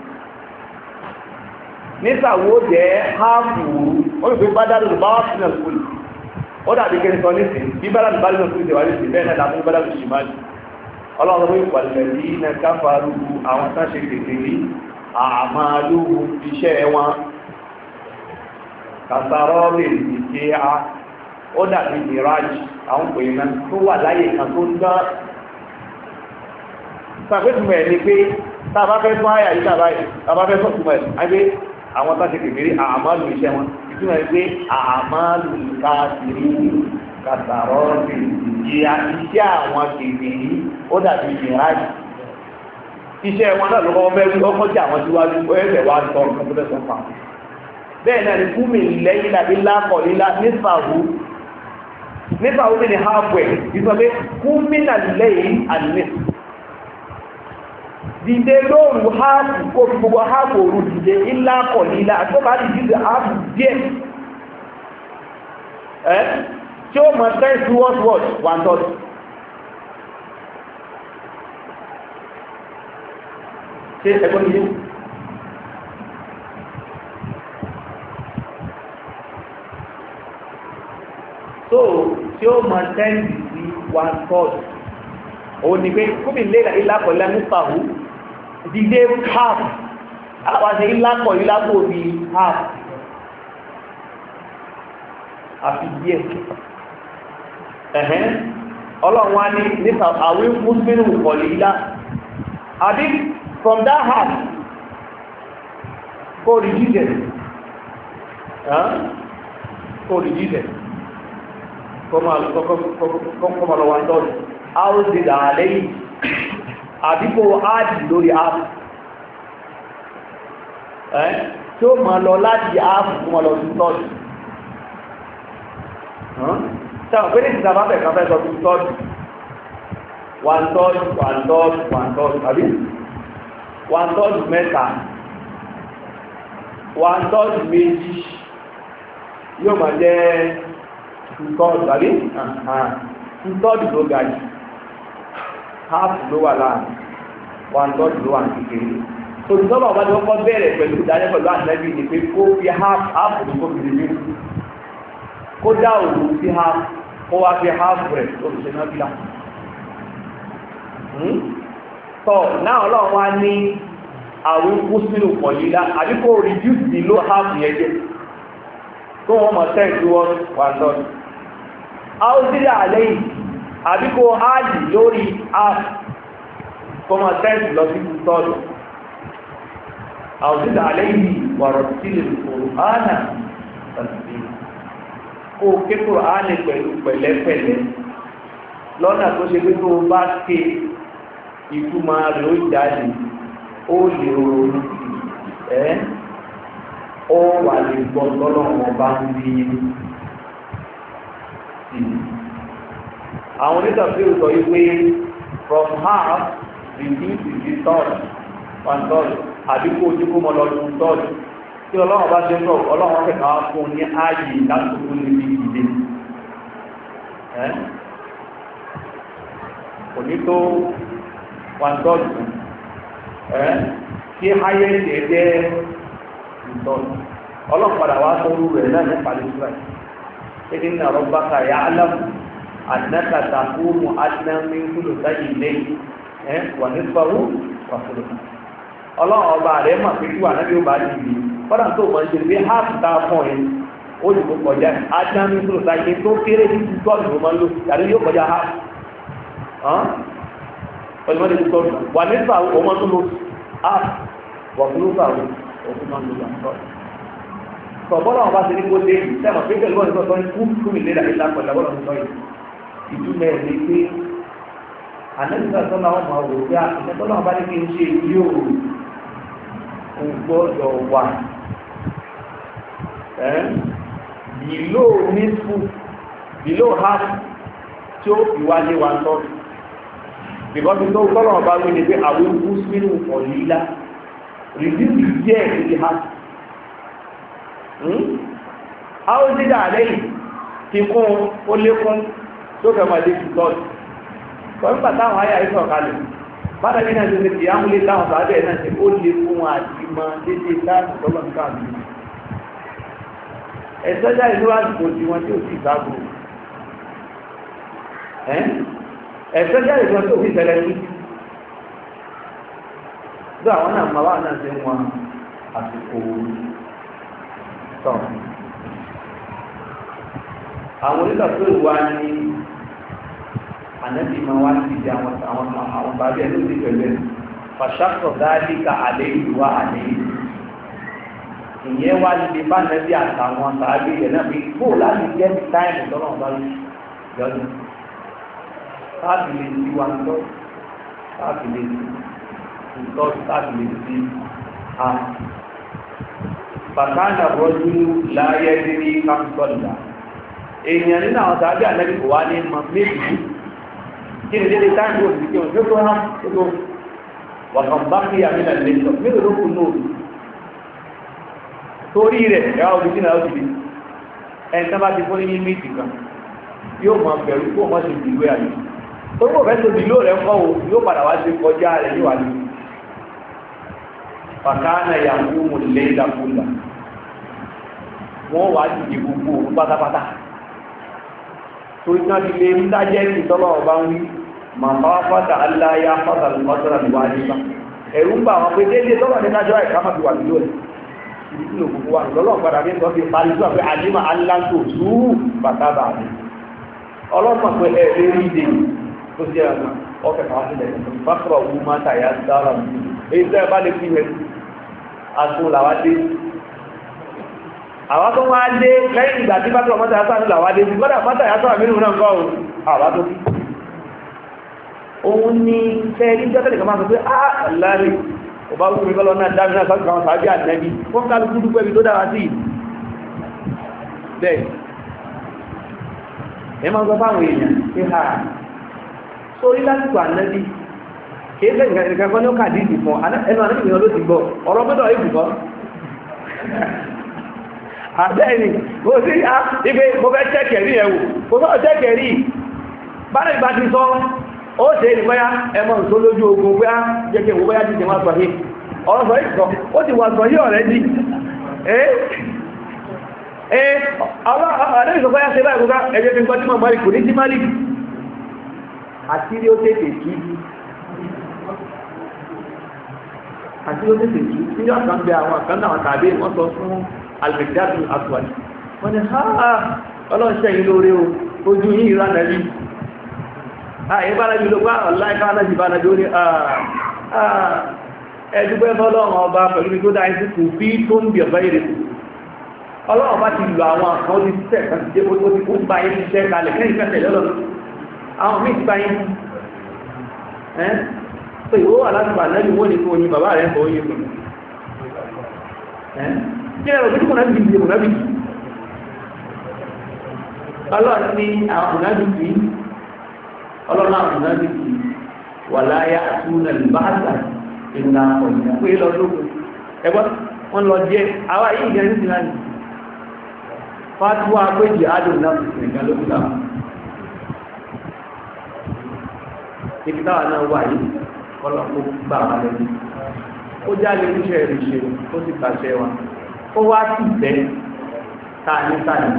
nísàwó jẹ́ háàpù ó rí pé bá dádùn bá wá sínú ẹ̀kùn ó dàbí kí n sọ ní sí bí bá dádùn bá lè lọ́kùn ìdẹ̀wà ní sí bẹ́ẹ̀ náà dàbí bá dádùn sí máa ọlọ́run pé ìpàlẹ̀ ní iná káfàárù àwọn tán ṣe tètè rí àmàlú iṣẹ́ wọn kàtàrọ́ lè ní ṣe ó dàbí mìíràjì àwọn pè náà tó wà láyé kan tó ń dán sàpéjùmọ̀ ẹ̀ ni pé tàbá fẹ́ fún àyà yìí tàbá fẹ́ fọ́tùmọ̀ ẹ̀ àgbé àwọn tàbí kèfèrí àmàlù iṣẹ́ wọn ìtumọ̀ ẹ̀ pé àmàlù káàkiri kàtàrọ́ lè iṣẹ́ àwọn kèfèrí ó dàbí mìíràjì iṣẹ́ wọn náà lọ́wọ́ mẹ́rin ọkọ̀ tí àwọn tíwájú ẹ̀ẹ́sẹ̀ wá tọ́ nǹkan tó fẹ́ fà bẹ́ẹ̀ náà ni fún mi lẹ́yìn láti lákọ̀ lílá nífàwú ní halfway ìsọ pé fún mínà lẹ́yìn àdínẹ́ dìde lóòrù háàpù kó fi gbogbo háàpù òru dìde ìlàkọ̀ lílá tó bá lè dìde háàpù díẹ̀ tí ó mọ̀ 10 towards what 1/3 ṣe ẹgbọ́n ní yíò so tí ó mọ̀ 10 sí 1/3 òun ni pé kúmi lẹ́la ìlàkọ̀ọ́lá nípa hù dìde half àpàṣẹ ìlàkọ̀ bí half àfi díẹ̀ ọlọ́run wá ní nípa àwí múslùmí kọ̀lì ilá àbí from that half kó reduce it kó máa lọ 1/3 hours did àlẹ́ yìí àbí kó áàdì lórí half tí ó máa lọ láti half kó máa lọ 2/3 sáwọn pé ní ìsìnkà bá bẹ̀ẹ̀ kan fẹ́ sọ 2/3 1/3 àbí 1/3 mẹ́ta 1/3 méjì yóò máa jẹ́ 2/3 àbí 2/3 ló ga jù half ló wà láàrin 1/3 ló wà ní kékeré so ìjọba ọba tí wọ́n kọ́ bẹ̀rẹ̀ pẹ̀lú ìdájọ́ pẹ̀lú àtẹ́bí ni pé kó fi half ní kó fi lè kó dá òun sí half kó wá fi half rẹ̀ tó fi ṣe náà bí láti tọ́ náà ọlọ́run wá ní àwọn mùsùlùmí pọ̀ lílá àbí kó reduce below half yẹn jẹ́ tó wọ́n mọ̀ tẹ́ ìdúwọ́ 1/3 áùsílẹ̀ àlẹ́yìn àbí kó áàdì lórí half kó mọ̀ tẹ́ lọ sí 2/3 áùsílẹ̀ àlẹ́yìn wàrọ̀ sílẹ̀ Kùránà kó ké Kùránì pẹ̀lú pẹ̀lẹ́pẹ̀lẹ́ lọ́nà tó ṣe pé tó bá ké ìtumọ̀ rẹ̀ ó jáde ó lè ronú ó wà lè gbọ́ tọ́lọ́wọ́ bá ń bí àwọn onítàfí ò sọ wípé from half reduce the 1/3 àdínkù ojú kó mọ lọ 2/3 tí ọlọ́wọ́ bá ṣe ń sọ ọlọ́wọ́ fẹ́ káwá fún ní ààyè láti kó lè fi ìdè kò ní tó 1/3 kí ayé ìdè jẹ́ 2/3 ọlọ́pàá wá sọ́rú rẹ̀ náà ní palestine ẹni náà rọ́bá ka yá alámù àdínáta tàkùmù adínámi kúlò sáyé ilé wà ní sọ́rú wà sọ́rú ọlọ́run ọba rẹ̀ mà pé kí wà náà bí ó bá dìbì kọ́dà tó mọ̀ ṣe pé háàpù tá a fọ́ ẹ ó lè kó kọjá adínámi kúlò sáyé tó kéré ní 2/3 ló máa ń lò tàbí yóò kọjá háàpù ọlọ́mọdé 2/3 wà ní sọ́rú ọmọ tó lò háàpù wà fún lóṣàrú òkú máa ń lò sọ̀bọ́lọ̀ ọba ṣe ní kó dé sẹ́mọ̀ pé pẹ̀lú ọ̀nà ìgbọ́sọ́ ní kúrú ìlera ìlà pẹ̀lú ọ̀nà ìgbọ́ yìí ìtumẹ̀ ní pé ànẹ́sìtà sọ́nà wọn máa wò pé àtẹ̀tọ́lọ́ ọba ní kí n ṣe yóò kò gbọ́dọ̀ wà below nífù below half tí ó fi wá lé wa tọ́ because tó tọ́lọ̀ ọba wí ni pé àwọn ikú sínú ọ̀lílá reduce díẹ̀ sí half a ó dídà lẹ́yìn tí kún ó lékún tó fẹ́mọ̀ lè fi tọ́jú kọ̀wọ́n pàtàwọn ayà ìfẹ́ ọ̀kalẹ̀ bádà bí náà ṣe ti ámúlé táwọn sàádẹ̀ náà ṣe ó lè fún àti ma dédé táàkì tọ́lọ̀ nǹkan àbí ẹ̀sọ́já ìlú àdìgbò tí wọ́n tí ó sì gbágbó ẹ̀sọ́já ìlú tó fi tẹ̀lẹ̀ sí bí àwọn náà máa wà náà ṣe wọn àsìkò tọ́ àwọn onígbàtí wà ní ànẹ́bí ma wá sí ìdí àwọn bàbí ẹ̀ lórí pẹ̀lú fàṣàkọ̀ dáadíkà àlẹ́ ìwà àlẹ́ ìyẹn wá ní bá nẹ́bí àtàwọn sàábí ẹ̀ náà fi kó láti jẹ́ táìmù tọ́lọ̀ bá yọjú táàbì lè sí wa tọ́ táàbì lè sí tọ́ táàbì lè sí àmì fàkánà rọ́jú láyé ní káńsọ̀lá èèyàn nínú àwọn tàbí àlẹ́bí kò wá ní méjì kí ni dédé táìmù òsì kí wọ́n tó rán tó wàkàn bá kí àmìnà lẹ́sọ̀ mélòó ló kù náà torí rẹ̀ ẹ̀wà òbí náà òbí ẹni tán bá ti fún ní méjì kan yóò mọ bẹ̀rù kó mọ́ sí ìlú àyè tó kò fẹ́ tóbi ló rẹ̀ kọ́ yóò padà wá sí kọjá rẹ̀ yóò wà ní fàkánà yàwó mú lẹ́yìnlá fúnlá wọ́n wá jìdì gbogbo pátápátá torí náà ti lè ń dájẹ́ ìtọ́lọ̀ ọba ń rí màmá fátà aláyá fátà lọ́tọ́rà níwájú bá ẹ̀rù ń bà wọn pé déédéé tọ́lọ̀ ní kájọ́ ẹ̀ká má fi wà nílò rẹ̀ ìdí ló gbogbo wa lọ́lọ́ padà bí sọ fi parí sọ pé àdìmọ̀ aláǹtò sùúrù bàtà bà mí ọlọ́mọ pé ẹ̀ lè rí ìdè tó jẹ́ ọ̀nà ọkẹ̀ kan sílẹ̀ fákọ̀rọ̀ wú má tàyà dára mi èyí tẹ́ ẹ bá lè fi rẹ̀ àtún làwá dé àwa tó wá dé lẹ́yìn ìgbà tí fákọ̀rọ̀ mọ́tà yá sáà làwá dé gbọ́dà mọ́tà yá sáà mínú náà kọ́ àwa tó fi òun ni fẹ́ ní jọ́tẹ̀lẹ̀ kan máa sọ pé láàrí ọba wúrú mi kọ́lọ́ náà dámi náà sọ́kùnrin àwọn sàájú ànẹ́bí wọ́n kálukú dúpẹ́ mi tó dára sí bẹ́ẹ̀ ẹ máa sọ fáwọn èèyàn pé ha sórí lásìkò ànẹ́bí kìí fẹ́ ìgbà kan ní ó kàdí ìdì fún ẹnu ànẹ́bí ìyàn ló ti gbọ́ ọ̀rọ̀ gbọ́dọ̀ ìbùkọ́ àbẹ́ẹ̀ni mo sí ibi mo fẹ́ tẹ́kẹ̀rí ẹ̀wò mo fẹ́ tẹ́kẹ̀rí bá ó ṣe ní báyá ẹmọ ìṣó lójú ogun pé á jẹ́kẹ́ ìwò báyá jíjẹ wá sọ̀hí ọ̀rọ̀ sọ̀hí sọ ó ti wà sọ̀hí ọ̀rẹ́ dí ọ̀rẹ́ ìṣọ́ báyá ṣe báyá kúká ẹgbẹ́ fi ń kọ́ tí mọ̀ mọ́rí kò ní tí má lì àti rí ó tètè kí ní ọ̀kan bẹ àwọn àkànnà àwọn tàbí wọ́n sọ fún albegdadu aswad wọ́n ni ha ọlọ́ṣẹ́ yìí lóore ojú yìí ìrànà yìí ìbárajú ló gbá ọ̀láìká alájì ìbárajú ó ní ẹ̀dúgbẹ́ fọ́lọ́run ọba pẹ̀lú tó dáa sí kò fi tó ń bí ọ̀bá ìrẹ̀ ọlọ́run bá ti lọ àwọn àkọ́ ní tẹ́ kan ti dé ó ti kó bá yín ṣiṣẹ́ kalẹ̀ kẹ́yìn fẹ́ tẹ̀lé lọ́nà àwọn míì ti bá yín ẹ́ pé ìwó wà láti bà lẹ́yìn wọ́n ní kó oyin bàbá rẹ̀ bọ̀ oyin fún kí ẹ̀rọ tó kùnà bí i kùnà bí i ọlọ́run ní àwọn kùnà bí i ọlọ́run àwọn kùnà bí i wà láyá àtúnà ìbáàtà ìlà ọ̀nà pé lọ́dọ́kùn ẹgbọ́n wọ́n lọ jẹ́ àwa yìí jẹ́ ní ìlànà fàtíwà pé jẹ́ àdùn náà nìkan ló kúta ìpítàwà náà wà yìí ọlọ́pọ̀ gbà wà lẹ́bí ó jáde níṣẹ́ ìrìṣẹ́ ó sì pàṣẹ wa ó wá sí ìfẹ́ táàní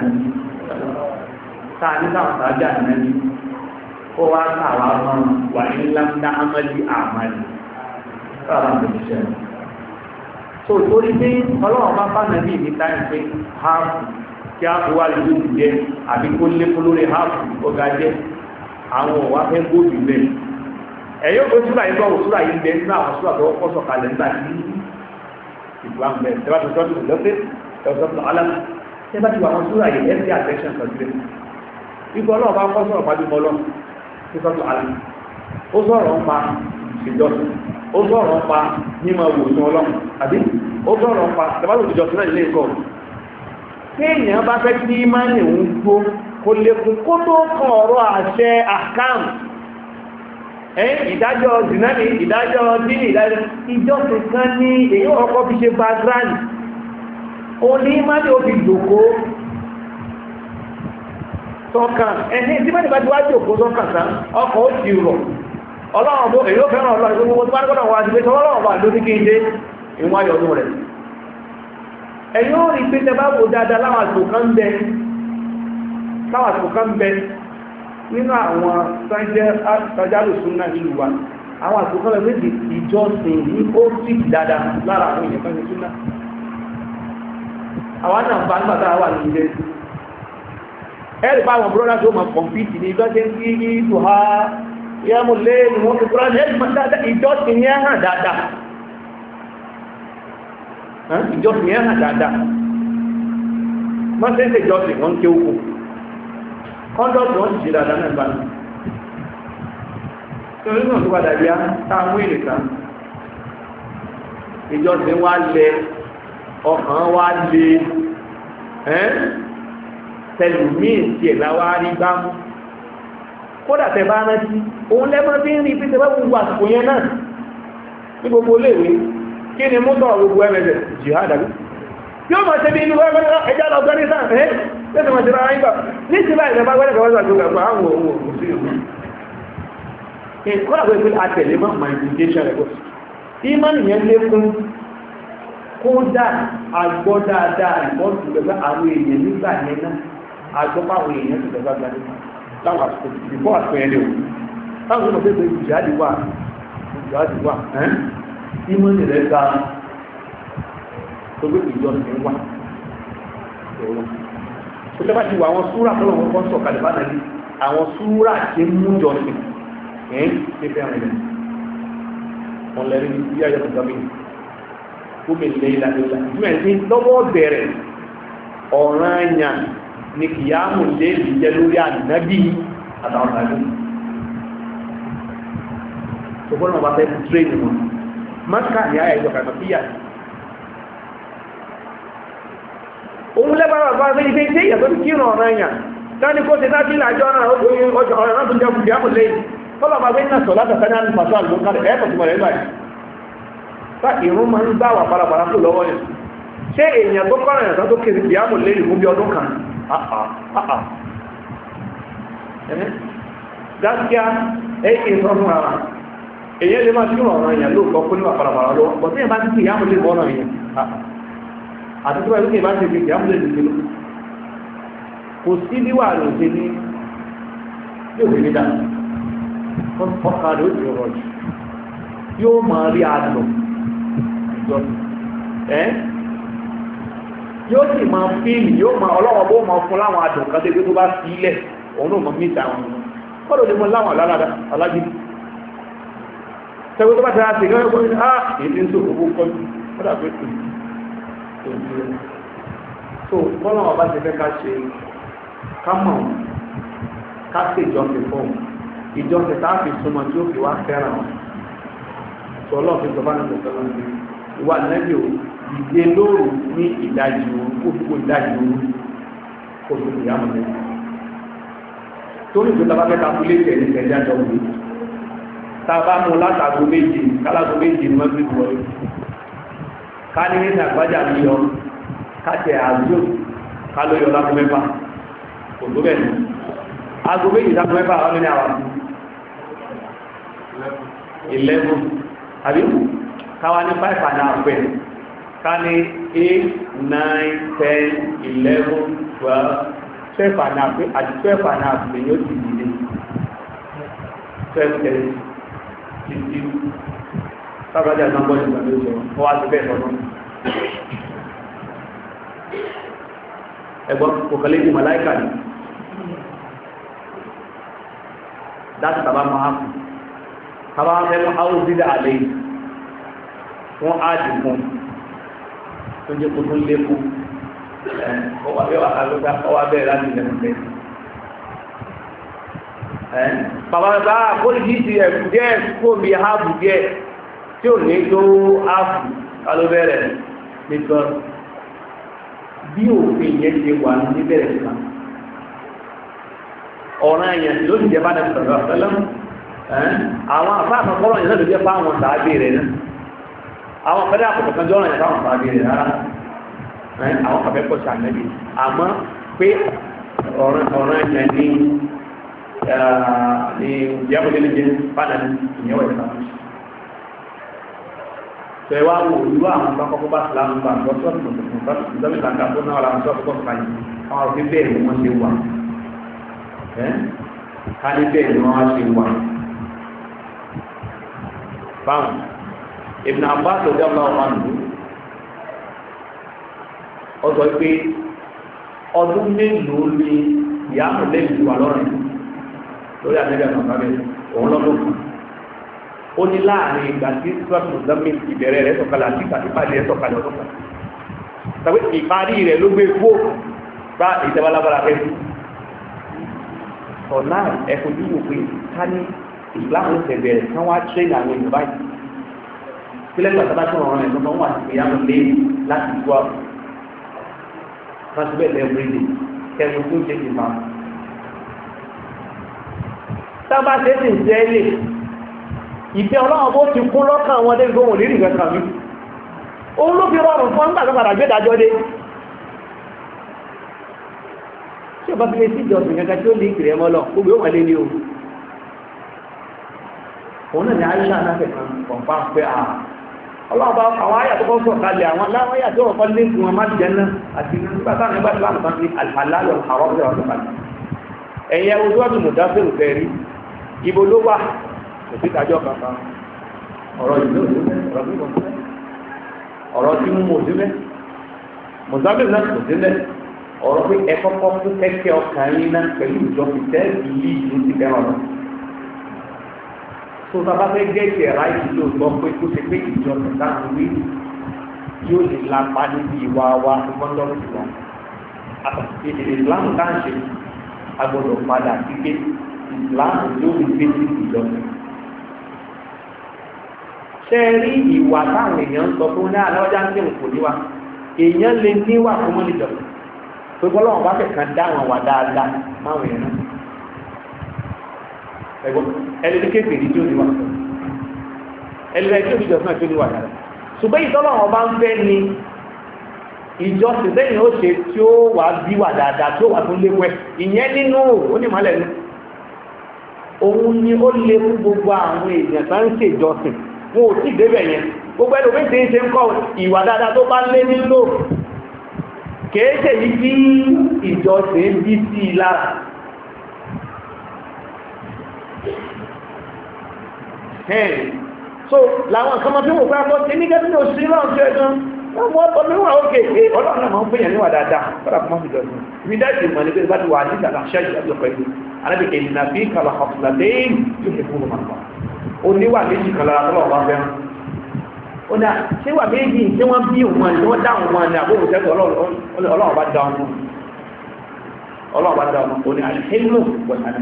táwọn sàájà nẹ́bí ó wá tàwà mọ́ wà ní lámdá amálì àmàlì sára ìrìṣẹ́ so torí pé ọlọ́wọ́ bá bá nàbí ní táyì pé háàfù kí á wà lè lóòtù jẹ́ àbí kó lékún lórí háàfù ọgá jẹ́ àwọn òwà fẹ́ gbóòdù lẹ́ ẹ̀yọ́ tó súra yìí gbọ́wọ́ súra yìí bẹ́ẹ̀ nínú àwọn súra tó kọ́ sọ̀kalẹ̀ nígbà tí ìgbàmù bẹ́ẹ̀ tẹ́bá tó sọ́tù lọ́pẹ́ ẹ̀sọ́tù alámù tẹ́bá ti wà wọn súra yìí ẹ̀sì àtẹ́ṣẹ̀ sọ̀tù ikú ọlọ́wọ́ bá kọ́ sọ̀rọ̀ pàdé mọ́ lọ́n tó sọ́tù alámù ó sọ̀rọ̀ ń pa ìjọsìn ó sọ̀rọ̀ ń pa mímọ̀ wòsàn ọlọ́run àbí ó sọ̀rọ̀ ń pa tẹ́bá tó ìjọsìn náà ilé ìkọ́ kéèyàn bá fẹ́ kí ìmánì ń gbó kó lékún kó tó kan ọ̀rọ̀ àṣẹ àkáàmù ìdájọ́ zinani ìdájọ́ dínì ìdájọ́ ìjọsìn kan ní èyí ọkọ̀ fi ṣe background o ní ìmánì ó fi jòkó sọ́kàn ẹni tí mẹ́rin bá ti wá jòkó sọ́kàn tán ọkọ̀ ó ti rọ̀ ọlọ́run bó èyí ó fẹ́ràn ọlọ́run tó gbogbo tó bá gbọ́nà wá sí pé tọ́lọ́run bá ló ní kí n dé ìwọ̀n ayọ̀dún rẹ̀ ẹ̀yìn ó rí pé tẹ bá wò dáadáa láwọn àtò kan bẹ nínú àwọn sájálùsùn náà ìlú wa àwọn àtò kan bẹ méjì ìjọsìn ní ó sì dáadáa lára àwọn èèyàn kan ní súnà àwọn náà bá nígbàtà wà ní ilé ẹ̀rì bá àwọn brọ́dá tó mọ̀ kọ̀mpítì ní ìjọsìn kí ní tòhá yẹ́mù lé ní wọ́n fi kúrò ní ẹ̀rì ìjọsìn yẹn hàn dáadáa ìjọsìn yẹn hàn dáadáa wọ́n tẹ́ ìjọsìn wọ́n ké ókù kọ́ndọ̀tù wọ́n ti ṣe dáadáa náà bá ní tí ó nínú tó padà bí á táàmù ìrìta ìjọsìn wá lẹ ọkàn wá lè tẹlùmí ìsì ẹ̀lá wá rí bá mú kódà tẹ bá rántí òun lẹ́mọ́ tí ń rí pí tẹ bá gbogbo àsìkò yẹn náà ní gbogbo léèwé kí ni mú tọ̀rọ̀ gbogbo ẹ̀mẹ̀rẹ̀ jihad àbí yóò mọ̀ sí bí inú ẹjá lọ Afghanistan lẹ́sẹ̀ mọ̀ sí ra ayígbà ní sí báyìí lẹ́bá gbẹ́lẹ̀ kọwàá gbogbo ẹ̀kọ́ àwọn ohun òsì ìlú kọ́nà pé àtẹ̀lé mọ́ my education record ìmọ̀nì yẹn lékún kódà agbọ́dáadáa ìbọ́sù pẹ̀lú àwọn èèyàn nígbà yẹn náà agbọ́páwọn èèyàn ti pẹ̀lú Afghanistan láwọn àsìkò ìbọ̀ àsìkò yẹn lè wò táwọn ọmọ bẹ́ẹ̀ ìjìyàdì wà ìmọ̀ ìrẹ́ ga tó gbé ìjọsìn wà tó tẹ́ bá ti wà àwọn súrà tó lọ́wọ́ kọ́ sọ̀kalẹ̀ bá nàbí àwọn súrà tí mú jọsìn ṣe fẹ́ rìn wọn lẹ́rí ní bí ayọ̀ tó gbé gómìn lẹ́yìnlá ìtumẹ̀ lọ́wọ́ bẹ̀rẹ̀ ọ̀ranyà ni kìyàmù lè jẹ́ lórí ànábì àtàwọn àgbẹ̀ ṣùgbọ́n wọn bá fẹ́ tírẹ́nì wọn mọ́ká ní ayà ìjọ kàmàkíyà òun lẹ́bàá bá fẹ́ ife tí ìyàtọ̀ tí kíràn ọ̀ranyà tání kó ṣe láti ìlàjọ́ náà ọ̀rọ̀ náà tó jẹ́ kìyàmù lẹ́yìn tọ́lọ̀ bá fẹ́ náà sọ látàkà ní àlùfàṣọ́ àlùmọ́kálẹ̀ ẹ̀ẹ́kọ̀ tí mọ̀ rẹ̀ báyìí tá ìrún máa ń gbà wà parapara tó lọ́wọ́ yẹn ṣé èèyàn tó kọ́rọ̀ ìyàtọ̀ tó kéré kìyàmù lẹ́yìn fún bí ọdún kan gáskíá ẹ̀yìn ìsọ́fún ara èyẹ́ lè máa tí ọ̀rọ̀ èèyàn lóòkọ́ kó níwà parapara lọ́wọ́ bọ̀ tí ẹ bá ti kí ìyàmù lè mọ́rọ̀ èèyàn àti tó bá ìlú kí ìbá ti fi ìyàmù lè dìde kò sí níwà rẹ̀ òṣè ní yóò fi nídà ọkà rẹ̀ ó ti rọ̀ jù yóò máa rí àdùn yóò sì máa fíìmì yóò máa ọlọ́wọ́ bó máa fún láwọn àdùn kan tó bá sí ilẹ̀ òun náà máa mìta wọn kọ́lọ̀ lè mọ́ láwọn alági tẹ́gbẹ́ tó bá tẹ́lá sí gẹ́gẹ́ gbọ́nà èdè ń sòfò gbogbo kọjú kọ́dà pé tó bọ́lá wọn bá ti fẹ́ ká ṣe ká mọ̀ ká sí ìjọsìn fún ìjọsìn tá a fi súnmọ́ tí ó fi wá fẹ́ràn wọn tó ọlọ́ọ̀fin tó bá ní kò fẹ́ràn sí ìwà nẹ́bí ò ìdè lóòrù ní ìdajì òru kó gbogbo ìdajì òru kó gbogbo ìyàmù lẹ́yìn torí tó tàbá fẹ́ kàkúlé tẹ̀lé tẹ̀lé àjọ òwe tàbá mú látàgbó méjì kálágbó méjì ní mọ́bí bọ̀ ká ní ní àgbájá mi yọ káṣẹ àjò ká ló yọ lágbo mẹ́fà kò tó bẹ́ẹ̀ ní agbo méjì lágbo mẹ́fà wọn ní àwọn 11 àbí káwa ní 5 and a half pẹ̀ ká ní 8 9 10 11 12 12 and a half àti 12 and a half lè yóò ti dìde 12 10 15 sábàjá náà bọ́ ìgbà lóṣù wọ́n wá sí bẹ́ẹ̀ lọ́nà ẹgbọ́n kòkàlẹ́ ìdí màláìkà ní láti tàbá máa kù tàbá mẹ́mọ́ áwọ́ dídá àlẹ́ wọ́n á dì fún tó jẹ́ kó tó lékún ọwà bẹ́ẹ̀ láti lẹ́nu bẹ́ẹ̀ bàbá bá kólìdí ti ẹ̀kù díẹ̀ kó mi háàbù díẹ̀ tí ò ní tó áàfù kálóbẹ̀rẹ̀ nìkan bí òfin yẹn ti wà ní bẹ̀rẹ̀ kan ọ̀ràn èèyàn ló ti jẹ́ bá dẹ̀ sọ̀rọ̀ ọ̀fẹ́lẹ́ àwọn àfáà kan kọ́rọ̀ yẹn náà ló jẹ́ fáwọn sàábì rẹ̀ náà àwọn ọ̀fẹ́dẹ́ àpòtò kan jọ́rọ̀ yẹn fáwọn sàábì rẹ̀ rárá àwọn kàfẹ́ pọ̀ sí ànẹ́bì àmọ́ pé ọ̀ràn èèyàn ní ìyàwó lẹ́lẹ́jẹ́ padà ní ìyẹ́wò ìsàmù tẹ wá wò ìlú àwọn akọ́kọ́ bá sílámù bá lọ́sọ̀tún ìdọ́mìtàkà tó náà láwọn sọ́kọ́ kàyí àwọn òfin bẹ́ẹ̀ ni wọ́n ṣe wà ká ní bẹ́ẹ̀ ni wọ́n ṣe wà báwọn Ibn Abbas lọ́jọ́ ọlọ́wọ́ wà nù ọ sọ pé ọdún mélòó ni ìyáàmù lẹ́yìn wà lọ́rìn lórí àtẹ́gbẹ̀ àmàbẹ́ òun lọ́dún kan ó ní láàrin ìgbà tí sọ́ọ̀tù lọ́mí ìbẹ̀rẹ̀ rẹ̀ sọ̀kalẹ̀ àti ìpàdé rẹ̀ sọ̀kalẹ̀ ọdún kan tàbí ìparí rẹ̀ ló gbé fó bá ìjẹbalábára rẹ̀ ọ̀nà ẹ̀kọ́jú wò pé ká ní ìsìláàmù tẹ̀bẹ̀rẹ̀ kán wá tírẹ́nì àwọn èèyàn báyìí sílẹ̀ pàtàkì tó rọrùn ẹ̀sọ́ wọn wà sí ìyàmù lé láti tó àwọn láti bẹ́ẹ̀ lẹ́ẹ̀bìrìdì kẹrin tó jẹ́ ìfà tábà tẹ́sì ń jẹ́ ilé ìfẹ́ ọlọ́run bó ti kún lọ́kàn wọn dé gbóhùn lérí ìgbẹ̀kan mi òun ló fi rọrùn fún ọgbà padà gbé dájọ́ dé tí ọba fi lè sí ìjọsìn kankan tí ó lè kiri ẹmọ lọ gbogbo yóò wà lé ní o òun náà ni àìsàn náà fẹ̀ kan kọ̀ǹpá pé à ọlọ́run bá àwọn àyà tó kọ́ sọ̀ kalẹ̀ àwọn láwọn àyà tó kọ́ lé fún wọn má jẹ́ náà àti nígbà táwọn ẹgbẹ́ tó láǹkan sí àlálọ̀ àwọn ọ̀dọ́ ọ̀dọ́ kalẹ̀ ẹ̀yẹ ojú ọdún mùdáfẹ́rù fẹ́rí ibo ló wà kò sí ìdájọ́ kankan ọ̀rọ̀ ìlú ọ̀rọ̀ tí mú mọ̀ sílẹ̀ mùdáfẹ́rù náà kò sílẹ̀ ọ̀rọ̀ pé ẹ kọ́kọ́ fún kẹ́kẹ́ ọkàn yín náà pẹ̀lú ìjọsìn tẹ́ẹ̀sì yìí ló ti fẹ́ràn lọ. tó sábà fẹ́ gẹ́ẹ̀kì ẹ̀rá ìdílé ògbọ́ pé kó ṣe pé ìjọsìn táwọn wí yóò lè lápá níbi ìwà wa gbọ́dọ̀ sí wa. àtàkì ìsìláàmù tá à ń ṣe agbọ́dọ̀ padà sí pé ìsìláàmù yóò fi gbé sí ìjọsìn. ṣé ẹ rí ìwà táwọn èèyàn ń sọ fún náà lọ́jà ń tẹ̀wọ̀n kò níwà èèyàn lè níwà fún mọ́nìjọsìn gbogbo ọlọ́run bá fẹ́ kan dá àwọn wà dáadáa máwọn èèyàn náà ẹgbọ́n ẹlẹ́dí kéfèé tí ó ní wà ẹlẹ́dí tí ó ní jọsìn náà tí ó ní wà dáadáa ṣùgbọ́n ìtọ́lọ́run bá ń fẹ́ ni ìjọsìn lẹ́yìn ó ṣe tí ó wà bí wà dáadáa tí ó wà tó léwẹ́ ìyẹn nínú onímọ̀lẹ̀ ní òun ni ó lé fún gbogbo àwọn èèyàn tó ń ṣe ìjọsìn wọn ò tí débẹ̀ yẹn gbogbo ẹlòmíín tí ń ṣe ń kọ́ ìwà dáadáa tó bá lé nílò kèéṣe yìí tí ìjọsìn bí sí lára so láwọn kan tí wọ́n pẹ́ tí ní gẹ́gẹ́ òsì náà tí ẹjọ́ wọ́n tọ́ níwà òkè ọlọ́run náà máa ń fèyàn níwà dáadáa fọ́dà fún mọ́sí ìjọsìn ibi dáìsì mọ̀ ní pé bá ti wà ní ìdàlá ṣáàjì ọjọ́ pẹ̀lú alábìkẹ́ ìnàbí kàlà ọ̀fùlàdéyìn yóò fi fún ọmọ oníwà méjì kan lára tọ́lọ̀ ọba fẹ́ràn ó dá ṣé wà méjì tí wọ́n bí òun ni wọ́n dáhùn wọn ni àbóhùn sẹ́tọ̀ ọlọ́run bá dá ọmọ òní àìsílò pẹ̀lú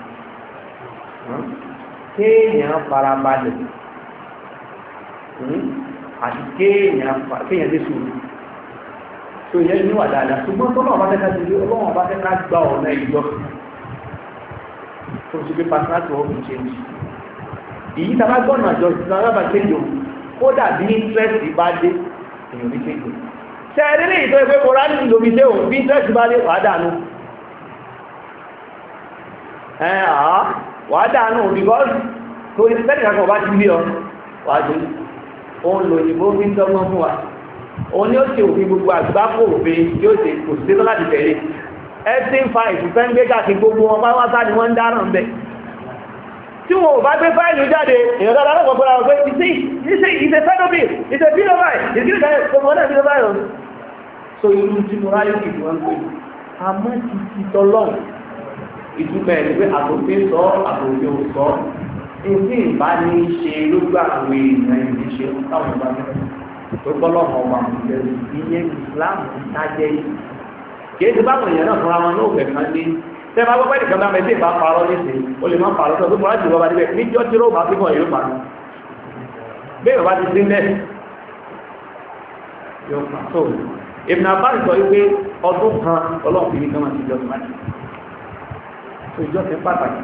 kéèyàn farabalẹ̀ àti kéèyàn lè sùúrù tó yẹ níwà dáadáa ṣùgbọ́n tó náà bá tẹ́ka sí ọlọ́run bá tẹ́ka gba ọ̀nà ìjọ tó ṣe pé pàṣínátì wọ́n fi ṣe ń ṣe èyí tàbá gbọ́nà àjọ ìsinmi alábà kéjì òun kódà bí interest bá dé èèyàn ní kéjì ṣe ẹ̀rí ní ìtọ́ ìpé kò rání lómi ṣe òun bí interest bá dé wàá dànù wàá dànù because torí sẹ́nì kankan bá ti bí ọ wàá dé òun lò ìbò fi ń tọ́gbọ́n fún wa òun ni ó ṣe òfin gbogbo àgbákò òfin tí ó ṣe kò sí láti tẹ̀lé ẹ̀sìn fa ìfúnfẹ́ ń gbé káàkiri gbogbo wọn bá wá sáà ni wọ́n ń dáràn bẹ́ẹ̀ tí wọn ò bá gbé fáìlì jáde èèyàn dáadáa lọ́pọ̀ pẹ̀lú àwọn pé ìṣe fẹ́dọ̀bì ìṣe bílọ́bàì ìṣẹ́kìrì kan ọmọ náà bílọ́bàì rọ̀ so irú tí mo ráyé kìí wọ́n pè àmọ́ ti ti tọ́lọ́n ìtumọ̀ ẹ̀ ní pé àtòfin sọ àtòfin ò sọ èsì ìbá ní í ṣe lójú àwọn èèyàn ìdí ṣe táwọn ìbá mẹ́rin tó gbọ́lọ́mọ ọmọ àwọn ìjẹun ìyẹn Islam tájẹ́ yìí kìí ti báwọn èèyàn náà fúnra wọn náà fẹ̀ kan ní tẹ́bà gbọ́pẹ́ nìkan bá mẹ́tẹ́ ìbá parọ́ nísìn o lè má parọ́ tó mọ́ra jù lọ́wọ́ níbẹ̀ níjọ́ tí ó bá fi mọ̀ yóò parọ́ bẹ́ẹ̀ bá ti sí lẹ́ yóò pa tó Ibn Abbas sọ wípé ọdún kan ọlọ́run fi ní kán máa ti jọ sí máa tó ìjọ sí pàtàkì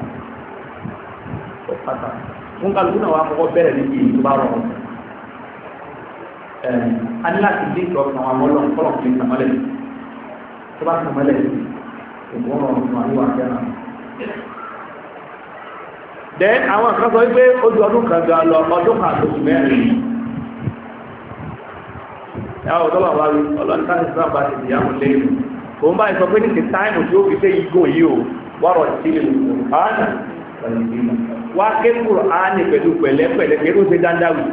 fún kálukú náà wà kọ́kọ́ bẹ̀rẹ̀ níbi tó bá rọrùn a ní láti dé ìjọ kan àwọn ọlọ́run kọ́lọ̀ fi sàmọ́lẹ̀ tó bá sàmọ́lẹ̀ then àwọn kan sọ wípé ojú ọdún kan gan lọ ọdún kan àtòkù mẹ́rin ẹwà ọ̀tọ́lọ̀ wá rí ọlọ́nìká ní sábà ti di àwọn lẹ́yìn òun bá ìsọ pé ní ti táìmù tí ó fi fẹ́ igbó yìí o wọ́rọ̀ sí ilé Kùránì wá ké Kùránì pẹ̀lú pẹ̀lẹ́pẹ̀lẹ́ kí ó ṣe dáńdáwì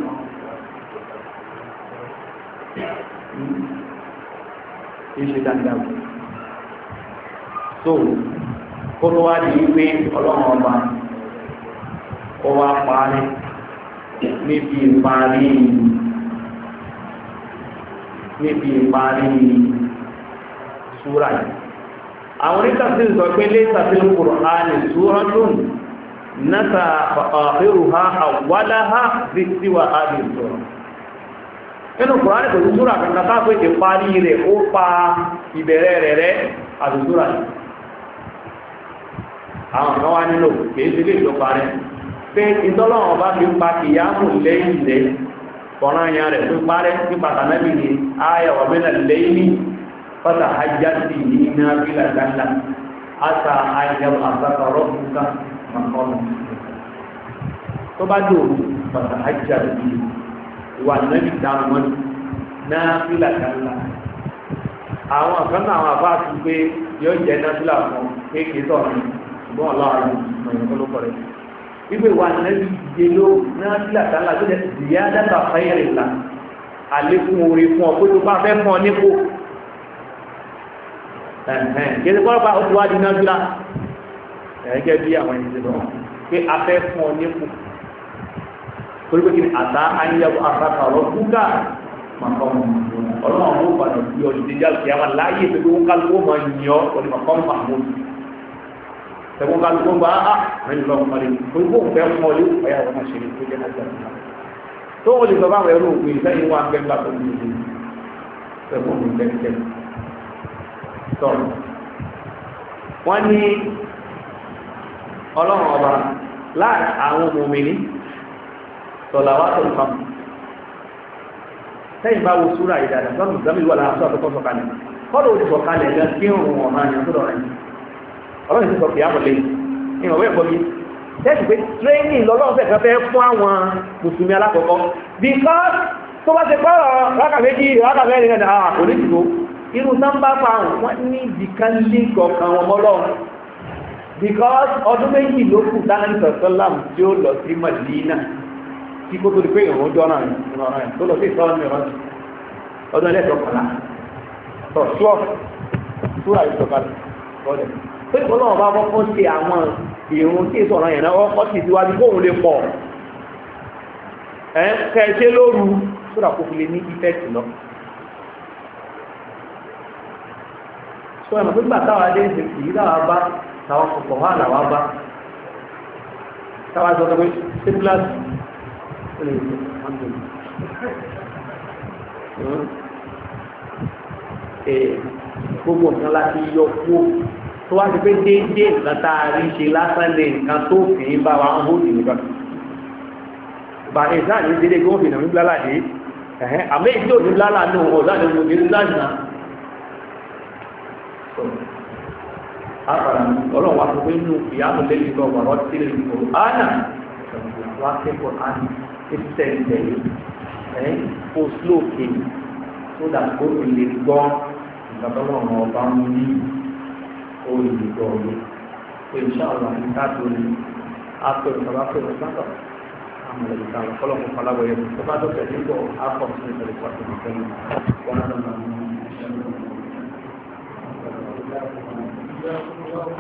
so kó ló wá di wípé ọlọ́run ọba ó wá parí níbi ìparí súrà yìí àwọn onítàsí sọ pé lẹ́sàfil Qur'ani súratun nasa akhiruha awwalaha bí síwá àbí ìṣòro nínú Qur'ani kò sí súrà kankan tá pé ìparí rẹ̀ ó pa ìbẹ̀rẹ̀ rẹ̀ àti súrà yìí àwọn kan wá nílò kìí ṣe lè lọ parẹ́ pé ìtọ́lọ́wọ́n bá fi pa kìyàmù lẹ́yìn lẹ́ ọ̀ràn àyà rẹ̀ tó parẹ́ ní pàtàkì ní ayà wà mẹ́lẹ̀ lẹ́yìn pátá hajjáde ní iná bílà gánlá àtà ayà àbákọ̀rọ̀ fúnká makọ́nù tó bá dòrò pátá hajjáde ìwà nẹ́bí dáwọn náà bílà gánlá àwọn àkànnà àwọn àbá àti pé yóò jẹ́ náà bílà fún kéèkéé sọ̀rọ̀ ṣùgbọ́n ọlọ́run ìmọ̀ ló kọ̀rẹ́ wípé wà nẹ́bí ìdíje ló náà sí àtàlà tó dẹ̀ ìyá dáta fáyẹ̀rì là àlékún orí fún ọ pé tó bá fẹ́ fún ọ nípò kí ẹni kọ́ bá ó ti wá di náà jùlá gẹ́gẹ́ bí àwọn ìdíje lọ pé a fẹ́ fún ọ nípò torí pé kí ni àtà ayélujára àtàkàrọ̀ búkà màkọ́mù ọlọ́run ó padà sí ọdún ìdíjà kí a máa láyé pé wọ́n kálukú máa yàn ọ́ ọdún màkọ́mù mahmoud tẹ̀wọ́n kálukú bá a rìn lọ́wọ́ mọ́lẹ̀ torí pé òun fẹ́ fún ọ lé ọ̀yà wọn máa ṣe ní tó jẹ́ náà jẹ́ tó wọ́n lè sọ báwọn ẹrú òpin ìfẹ́yìn wọn agbẹ́gbà tó ní ìlú ẹ̀fọ́n mi tẹ́tẹ́ tọ́rọ wọ́n ní ọlọ́run ọba láàrín àwọn mòmìnì tọ̀làwà tó ń fàmù tẹ́yìn bá wo súra ìdàdà sọ́nù ìgbàmí wà láàrín àtọ́kọ́ sọ̀kalẹ̀ kọ́lọ̀ òjò sọ̀kalẹ̀ gan kí ń rùn ọ̀nà àyàn tó lọ́rẹ̀ ọlọ́run ti sọ kìí àmọ̀lẹ́ ìwọ̀n wẹ́ gbọ́mí tẹ́sì pé training lọ́lọ́run fẹ́ fẹ́ fún àwọn mùsùlùmí alákọ̀ọ́kọ́ because tó bá ti pọ́rọ̀ rákàméjì rákàmẹ́rin náà kò ní ìdìbò irú sáńbà pa wọ́n ní ìdìkan link ọkàn wọn mọ́lọ́run because ọdún méjì ló kù dánilì sọ̀tọ́lám tí ó lọ sí Madina tí kó tó di pé ìrùn jọ náà tó lọ sí ìsọ́nà mìíràn ọdún ẹlẹ́tọ̀ọ́kànlá tọ̀ ṣọ́ ṣúra ìsọ̀kalẹ̀ lọ́dẹ̀ pé ìfọ́lọ́wọ́ bá kọ́kọ́ ṣe àwọn ìrùn tí ìsọ̀rọ̀ yẹn náà ọkọ̀ ti síwájú kóhun lè pọ̀ kẹ́ẹ̀ṣẹ́ lóru ṣúra kó fi lè ní ìfẹ́ẹ̀tì lọ sọ ẹ̀mọ̀ pípà táwà dé ìsìn kìí dáwà bá táwọn kọ̀kọ̀ wà láwà bá táwà sọ pé sípílásì lè gbogbo nǹkan láti yọ kú tó wá ti pé déédéé nǹkan tá a rí ṣe lásán lè nǹkan tó fi ń bá wa ń hó jù nìkan bà ìsáà ní déédéé gómìnà ní blálàdé àmì ìdí òní blálà ní òun ọ̀dá ní òun ní lájìnà àpàrà ọlọ́run wa tó pé nínú ìyáàmù lẹ́yìn tó wà rọ́tí lè kò ánà wá kẹ́kọ̀ọ́ ánì ìtẹ̀lẹ̀ kó slóòkè tó dà kó lè gbọ́ ìgbàtọ́lọ́run ọba ń ní olùgbọ́ ọ̀rọ̀ pé ìṣàlọ́ àyíká tó ní àpẹẹrẹ ìjọba pẹ̀lú sábà àmọ̀ ìgbà ọlọ́run faláwọ̀ yẹn tó bá dọ̀tẹ̀ nígbọ̀ àpọ̀ sí ìtẹ̀lẹ̀ pàtó ìtẹ̀lẹ̀ wọn